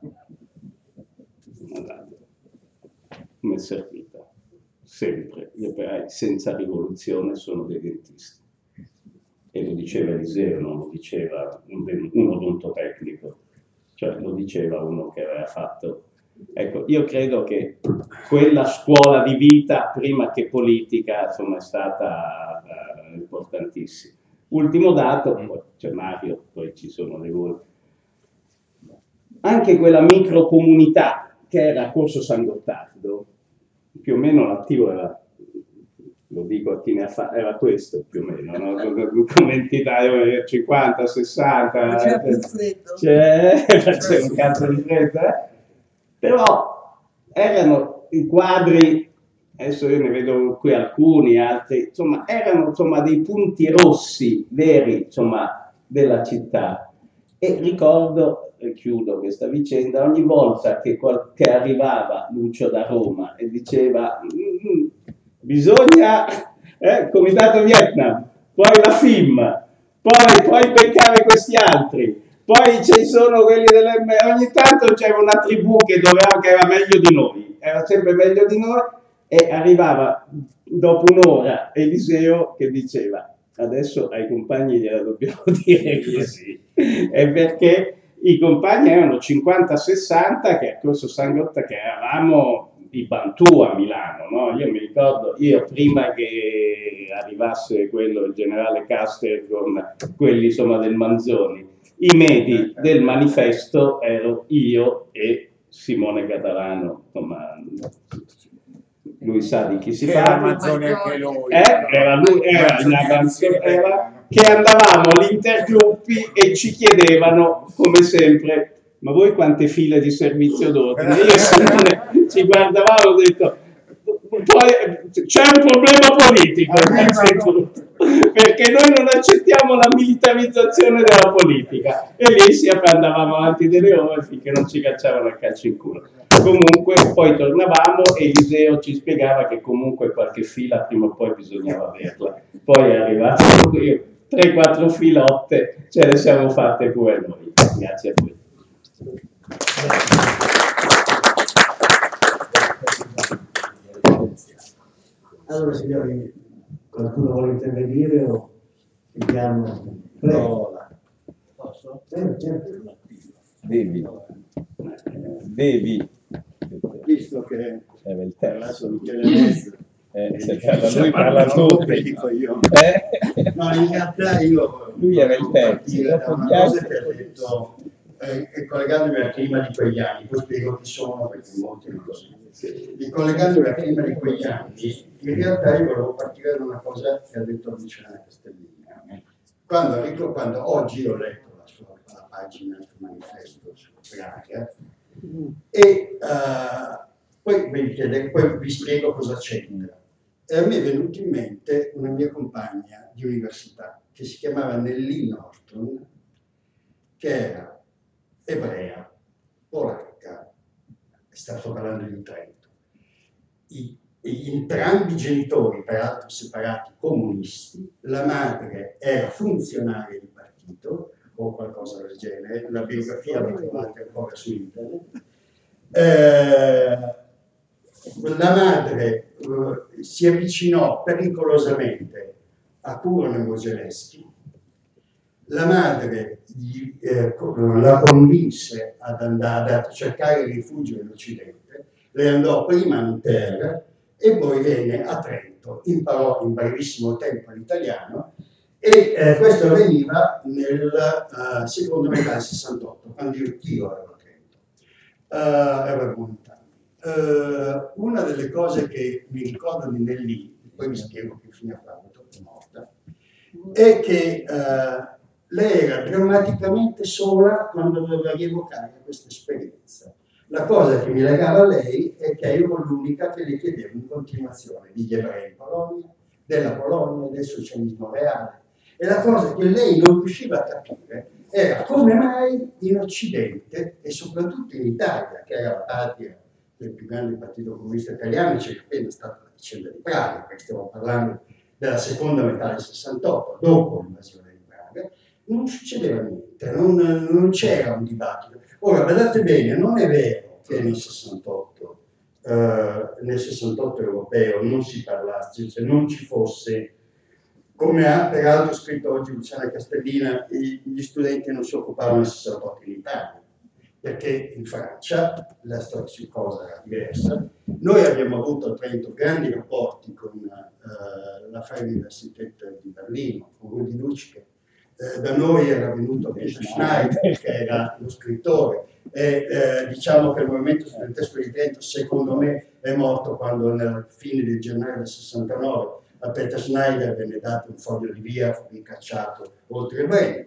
Come servita. Sempre gli operai senza rivoluzione sono dei dentisti. E lo diceva Eliseo, non lo diceva un odontotecnico, cioè lo diceva uno che aveva fatto. Ecco, io credo che quella scuola di vita, prima che politica, insomma, è stata importantissima. Ultimo dato, poi c'è Mario, poi ci sono le voi. Anche quella microcomunità che era a Corso San Gottardo, più o meno l'attivo era, lo dico a chi ne ha fatto, era questo più o meno, no? Come entità 50, 60, C'era più freddo. c'è un cazzo di freddo, però erano i quadri, adesso io ne vedo qui alcuni, altri, insomma, erano insomma dei punti rossi veri, insomma, della città. E ricordo, e chiudo questa vicenda, ogni volta che arrivava Lucio da Roma e diceva bisogna Comitato Vietnam, poi la FIM, poi beccare questi altri, poi ci sono quelli ogni tanto c'era una tribù che era meglio di noi, era sempre meglio di noi, e arrivava dopo un'ora Eliseo che diceva adesso ai compagni gliela dobbiamo dire così, è perché i compagni erano 50-60 che a Corso San Gottardo, che eravamo i Bantù a Milano, no? Io mi ricordo, prima che arrivasse quello, il generale Custer con quelli insomma del Manzoni, i medi del manifesto ero io e Simone Catalano, insomma, lui sa di chi si parla. Manzoni anche lui. Era lui, che andavamo all'intergruppi e ci chiedevano, come sempre, ma voi quante file di servizio d'ordine? Io e Simone ci guardavamo e ho detto, poi c'è un problema politico, perché noi non accettiamo la militarizzazione della politica, e lì andavamo avanti delle ore finché non ci cacciavano a calcio in culo. Comunque poi tornavamo e Eliseo ci spiegava che comunque qualche fila prima o poi bisognava averla. Poi è arrivato 3-4 filotte, ce le siamo fatte pure noi. Grazie a tutti. Allora signori, qualcuno vuole intervenire o chiediamo? Prego. Posso? Certo. Devi. Visto che Era il parlato di Michele lui parla tutti. dico io. No, in realtà Lui era il terzo. da una cosa che ha detto, collegandomi al clima di quegli anni, poi spiego chi sono perché molti non lo sanno. Collegandomi al clima di quegli anni, in realtà io volevo partire da una cosa che ha detto Luciana Castellina. Quando oggi ho letto la pagina sul manifesto su Praga, e poi vi spiego cosa c'entra. E a me è venuto in mente una mia compagna di università che si chiamava Nellie Norton, che era ebrea, polacca, sto parlando di Trento. Entrambi i genitori, peraltro separati, comunisti, la madre era funzionaria di partito o qualcosa del genere, la biografia la trovate ancora su internet. La madre si avvicinò pericolosamente a Kuro Mozelensky. La madre la convinse ad andare a cercare rifugio in Occidente. Lei andò prima a Nanterre e poi venne a Trento, imparò in brevissimo tempo l'italiano, e questo avveniva nel secondo metà del 68, quando io ero a Trento. Avevo 20 anni. Una delle cose che mi ricordo di Nellie, poi vi spiego che fine ha fatto, è morta, è che lei era drammaticamente sola quando doveva rievocare questa esperienza. La cosa che mi legava a lei è che io ero l'unica che le chiedevo in continuazione degli ebrei in Polonia, della Polonia, del socialismo reale. E la cosa che lei non riusciva a capire era come mai in Occidente, e soprattutto in Italia, che era la patria del più grande partito comunista italiano, c'è appena stata la vicenda di Praga, perché stiamo parlando della seconda metà del 68, dopo l'invasione di Praga, non succedeva niente, non c'era un dibattito. Ora, guardate bene, non è vero che nel 68 europeo non si parlasse, cioè non ci fosse, come ha peraltro scritto oggi Luciana Castellina, gli studenti non si occupavano del 68 in Italia, perché in Francia la cosa era diversa. Noi abbiamo avuto a Trento grandi rapporti con la Freie Universität di Berlino, con Rudi Dutschke, da noi era venuto Peter Schneider, che era lo scrittore, e diciamo che il movimento studentesco di Trento, secondo me, è morto quando nella fine del gennaio del 69 a Peter Schneider venne dato un foglio di via, fu ricacciato oltre il Brennero.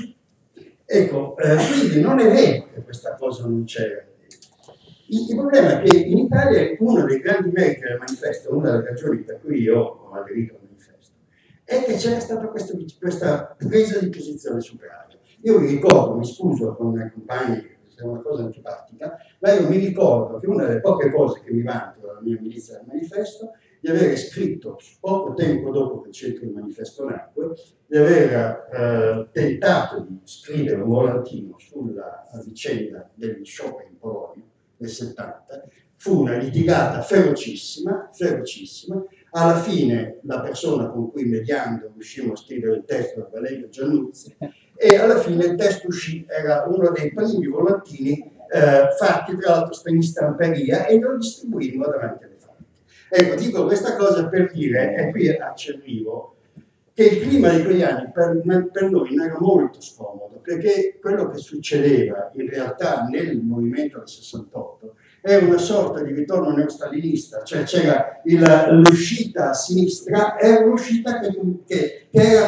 Ecco, quindi non è vero che questa cosa non c'era. Il problema è che in Italia uno dei grandi meriti del manifesto, una delle ragioni per cui io ho aderito al manifesto, è che c'era stata questa presa di posizione superaria. Io mi ricordo, mi scuso con i compagni, è una cosa antipatica, ma io mi ricordo che una delle poche cose che mi vanto dalla mia milizia del manifesto di aver scritto poco tempo dopo che il centro del manifesto nacque, di aver tentato di scrivere un volantino sulla vicenda degli scioperi in Polonia nel 70. Fu una litigata ferocissima, ferocissima. Alla fine la persona con cui mediando riuscimmo a scrivere il testo era Valerio Giannuzzi, e alla fine il testo uscì, era uno dei primi volantini fatti tra l'altro in stamperia, e lo distribuimmo davanti alle fabbriche. Ecco, dico questa cosa per dire, e qui ci arrivo, che il clima di quegli anni per noi non era molto scomodo, perché quello che succedeva in realtà nel movimento del 68 è una sorta di ritorno neostalinista, cioè c'era l'uscita a sinistra, era un'uscita che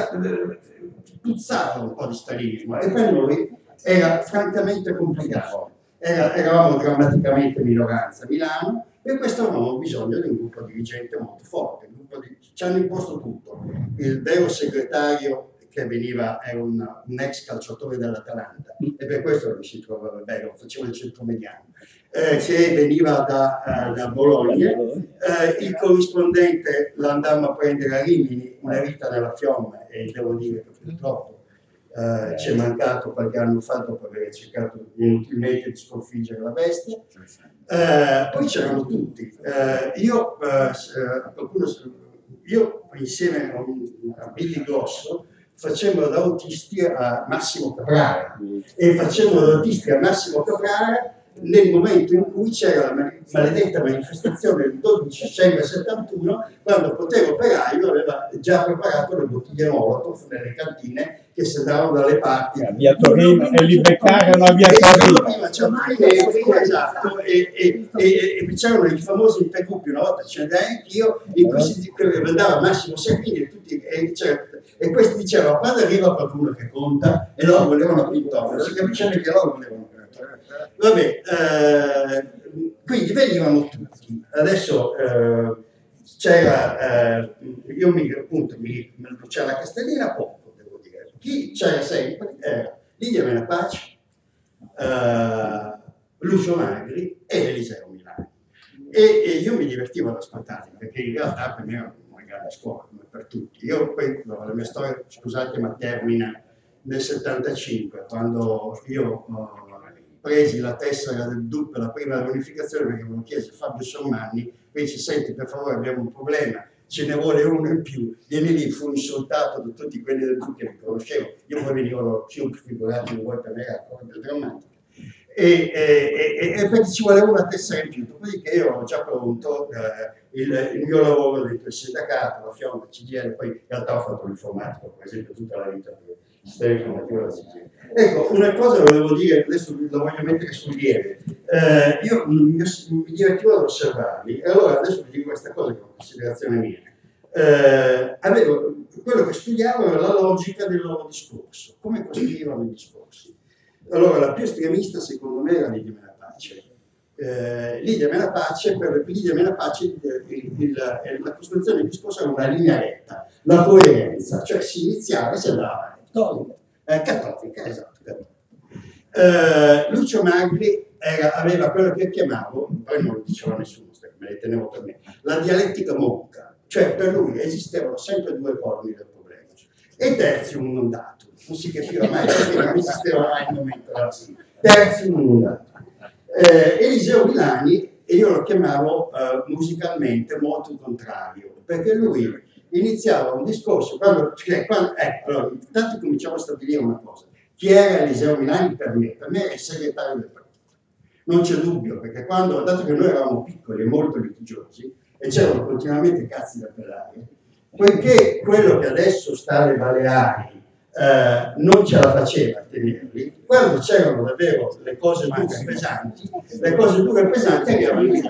puzzava un po' di stalinismo, e per noi era francamente complicato. Eravamo drammaticamente minoranza a Milano, e questo avevamo bisogno di un gruppo dirigente molto forte. Ci hanno imposto tutto. Il vero segretario che veniva era un ex calciatore dell'Atalanta, e per questo mi si trovava bene, faceva il centromediano, che veniva da Bologna. Il corrispondente l'andammo a prendere a Rimini, una vita nella fiamma, e devo dire che purtroppo ci è mancato qualche anno fa, dopo aver cercato inutilmente di sconfiggere la bestia. Poi c'erano tutti. Io insieme a Billy Grosso facemmo da autisti a Massimo Caprara, e facemmo da autisti a Massimo Caprara nel momento in cui c'era la maledetta manifestazione del 12 dicembre 71, quando Potere Operaio aveva già preparato le bottiglie Molotov nelle cantine che si andavano dalle parti. Via Torino, e li beccarono a Via Torino. Prima c'erano i negri, esatto, e c'erano i famosi intergruppi, una volta ce ne andai anch'io, in cui si andava Massimo Secchini e questi dicevano: quando arriva qualcuno che conta, e loro volevano Pintorno, si capisce che loro volevano. Vabbè, quindi venivano tutti. Adesso c'era, c'era la Castellina poco, devo dire. Chi c'era sempre era Lidia Menapace, Lucio Magri e Eliseo Milani. E io mi divertivo ad ascoltarli, perché in realtà per me era una grande scuola, come per tutti. Io poi, la mia storia, scusate, ma termina nel 75, quando io presi la tessera del DUP, la prima dell'unificazione, perché avevo chiesto a Fabio Sormanni, e dice: senti, per favore, abbiamo un problema, ce ne vuole uno in più. Vieni lì, fu insultato da tutti quelli del DUP che mi conoscevo, io poi venivo più figurati, voi per me era ancora più drammatica. E perché ci voleva una tessera in più, dopodiché io ero già pronto, il mio lavoro dentro il sindacato, la Fiamma, la CGIL, poi in realtà ho fatto l'informatico, per esempio, tutta la vita del sistema informativo della CGIL. Ecco, una cosa volevo dire, adesso la voglio mettere sul lieve. Io mi divertivo ad osservarli, e allora adesso vi dico questa cosa che è una considerazione mia. Quello che studiavo era la logica del loro discorso, come costruivano i discorsi. Allora, la più estremista secondo me era Lidia Menapace. Lidia Menapace, per Lidia Menapace la costruzione del discorso era una linea retta, la coerenza, cioè si iniziava e si andava cattolica, esatto. Lucio Magri aveva quello che chiamavo, poi non lo diceva nessuno, me le tenevo per me, la dialettica monca, cioè per lui esistevano sempre due corni del problema, e terzium non datum, non si capiva mai perché non esisteva mai il momento della fine. Terzium non datum. Eliseo Milani, e io lo chiamavo musicalmente molto contrario, perché lui iniziava un discorso, allora, intanto cominciamo a stabilire una cosa: chi era Eliseo Milani per me? Per me è il segretario del partito, non c'è dubbio, perché dato che noi eravamo piccoli e molto litigiosi e c'erano continuamente cazzi da pelare, poiché quello che adesso sta alle Baleari non ce la faceva a tenerli. Quando c'erano davvero le cose dure e pesanti arrivavano in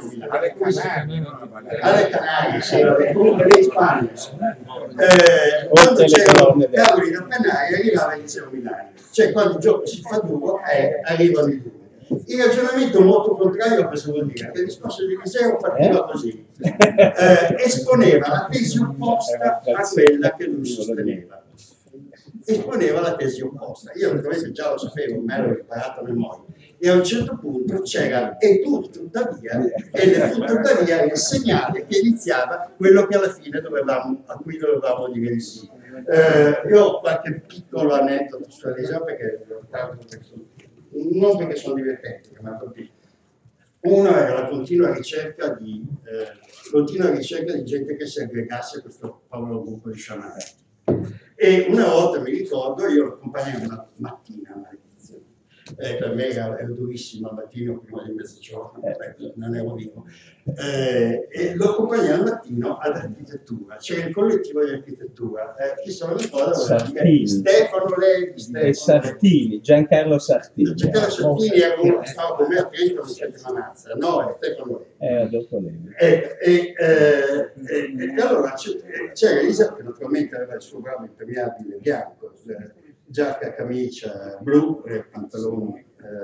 alle Canarie, sì, in Spagna. Quando c'erano cavoli da pennare arrivava il Liceo Milano, cioè quando il gioco si fa duro arrivano i duri. Il ragionamento molto contrario a cosa vuol dire? Che il discorso di Liceo partiva così, esponeva la tesi opposta a quella che lui sosteneva. Esponeva la tesi opposta. Io naturalmente già lo sapevo, me l'ho imparato a memoria. E a un certo punto c'era e pur tuttavia il segnale che iniziava quello che alla fine a cui dovevamo dire sì. Io ho qualche piccolo aneddoto sulla Liceo perché non perché sono divertenti, ma perché uno era la continua ricerca di gente che si aggregasse a questo povero gruppo di sciamani. E una volta mi ricordo, io lo accompagnai una mattina, maledizione. Per me era durissimo al mattino prima di mezzogiorno, non ero vivo. E lo accompagnai al mattino ad architettura, c'era il collettivo di architettura, chi se lo ricorda? Stefano Levi e Sartini, Giancarlo Sartini. Giancarlo Sartini era uno che stava con me a Trento a settimanazza, no, è Stefano Levi. Era dopo Levi. E allora c'era Elisa che naturalmente aveva il suo bravo impermeabile bianco, giacca, camicia blu, pantaloni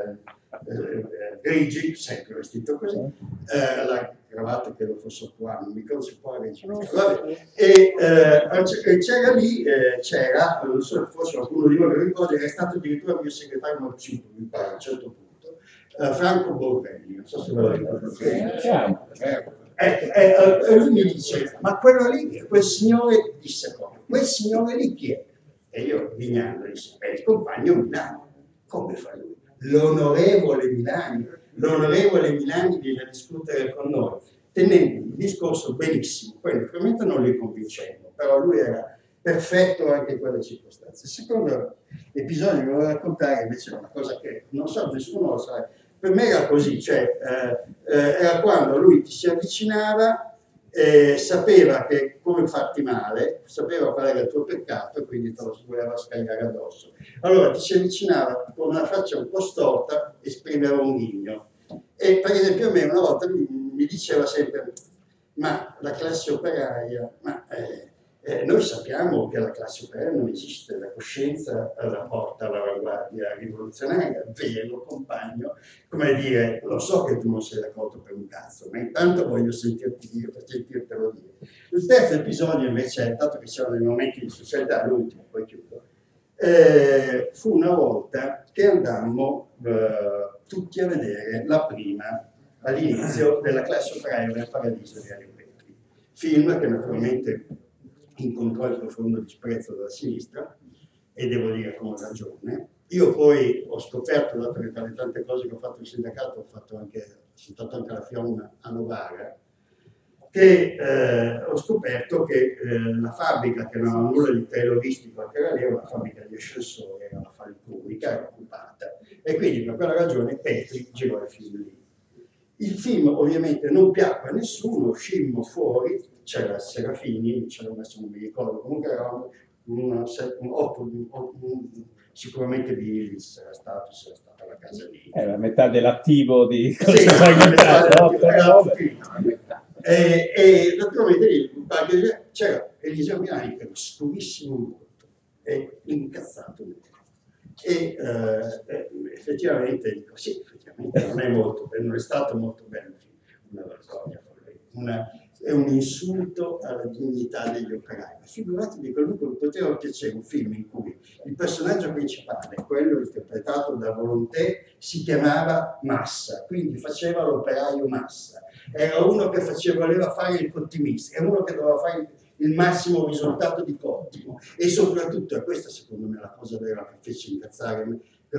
grigi, sempre vestito così, la cravatta che lo fosse qua, non mi ricordo se poi e c'era lì, non so se fosse qualcuno di voi che ricorda, era stato addirittura mio segretario Marcito, mi pare a un certo punto, Franco Borrelli, non so se ve lo ricordate. Lui mi dice, ma quello lì, quel signore disse proprio, quel signore lì chi è? E io, Vignano, disse, è il compagno Milani. Come fa lui? L'onorevole Milani viene a discutere con noi, tenendo il discorso benissimo. Poi naturalmente non li convincemmo, però lui era perfetto anche in quelle circostanze. Il secondo episodio che volevo raccontare invece è una cosa che non so, nessuno lo sa. Per me era così, cioè era quando lui ti si avvicinava, sapeva che come farti male, sapeva qual era il tuo peccato e quindi te lo voleva scagliare addosso. Allora ti si avvicinava con una faccia un po' storta, esprimeva un ghigno. E per esempio a me una volta mi diceva sempre, ma la classe operaia, noi sappiamo che la classe operaia non esiste, la coscienza la porta all'avanguardia rivoluzionaria, vero compagno, come dire, lo so che tu non sei d'accordo per un cazzo, ma intanto voglio sentirti dire, per sentirtelo dire. Il terzo episodio invece, dato che c'erano dei momenti di socialità, l'ultimo, poi chiudo, fu una volta che andammo tutti a vedere la prima, all'inizio, della classe operaia del Paradiso di Ario Petri, film che naturalmente incontrò il profondo disprezzo della sinistra, e devo dire con ragione. Io poi ho scoperto, dato che tra le tante cose che ho fatto in sindacato, sono stato anche alla Fionna a Novara, che ho scoperto che la fabbrica, che non aveva nulla di tayloristico, che era lì, era una fabbrica di ascensori, era una Falconi, che era occupata. E quindi per quella ragione Petri girò il film lì. Il film ovviamente non piacque a nessuno, uscimmo fuori, c'era Serafini, c'era adesso non mi ricordo, comunque eravamo sicuramente Billis era stata la casa lì. Era metà dell'attivo di sì, e naturalmente lì c'era Eliseo Milani che era scurissimo molto e incazzato molto. E effettivamente dico sì, effettivamente non è stato molto bello, una vergogna, è un insulto alla dignità degli operai. Figuratevi che lui poteva piacere un film in cui il personaggio principale, quello interpretato da Volonté, si chiamava Massa, quindi faceva l'operaio Massa. Era uno che voleva fare il cottimista, era uno che doveva fare il massimo risultato di Cottimo, e soprattutto, e questa secondo me è la cosa vera che fece incazzare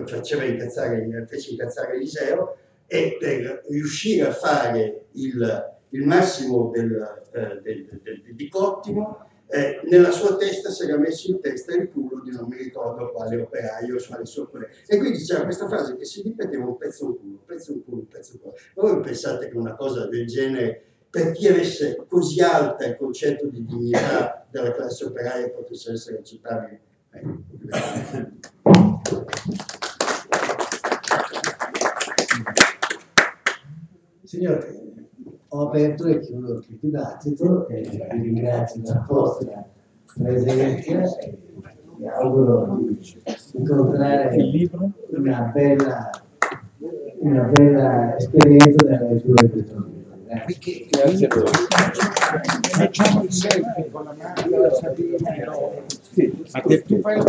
Eliseo, e per riuscire a fare il massimo di Cottimo, nella sua testa si era messo in testa il culo di non mi ricordo quale operaio, e quindi c'era questa frase che si ripeteva un pezzo un culo, un pezzo un culo, un pezzo un culo. Voi pensate che una cosa del genere, per chi avesse così alta il concetto di dignità della classe operaia, potesse essere accettabile? Signore, ho aperto e chiudo il dibattito e vi ringrazio della vostra presenza e vi auguro di incontrare una bella esperienza della lettura di questo libro. Grazie a voi. Facciamo il selfie con la macchina sì, ma che tu fai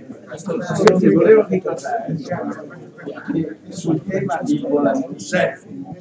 Volevo ricordare sul tema il volante selfie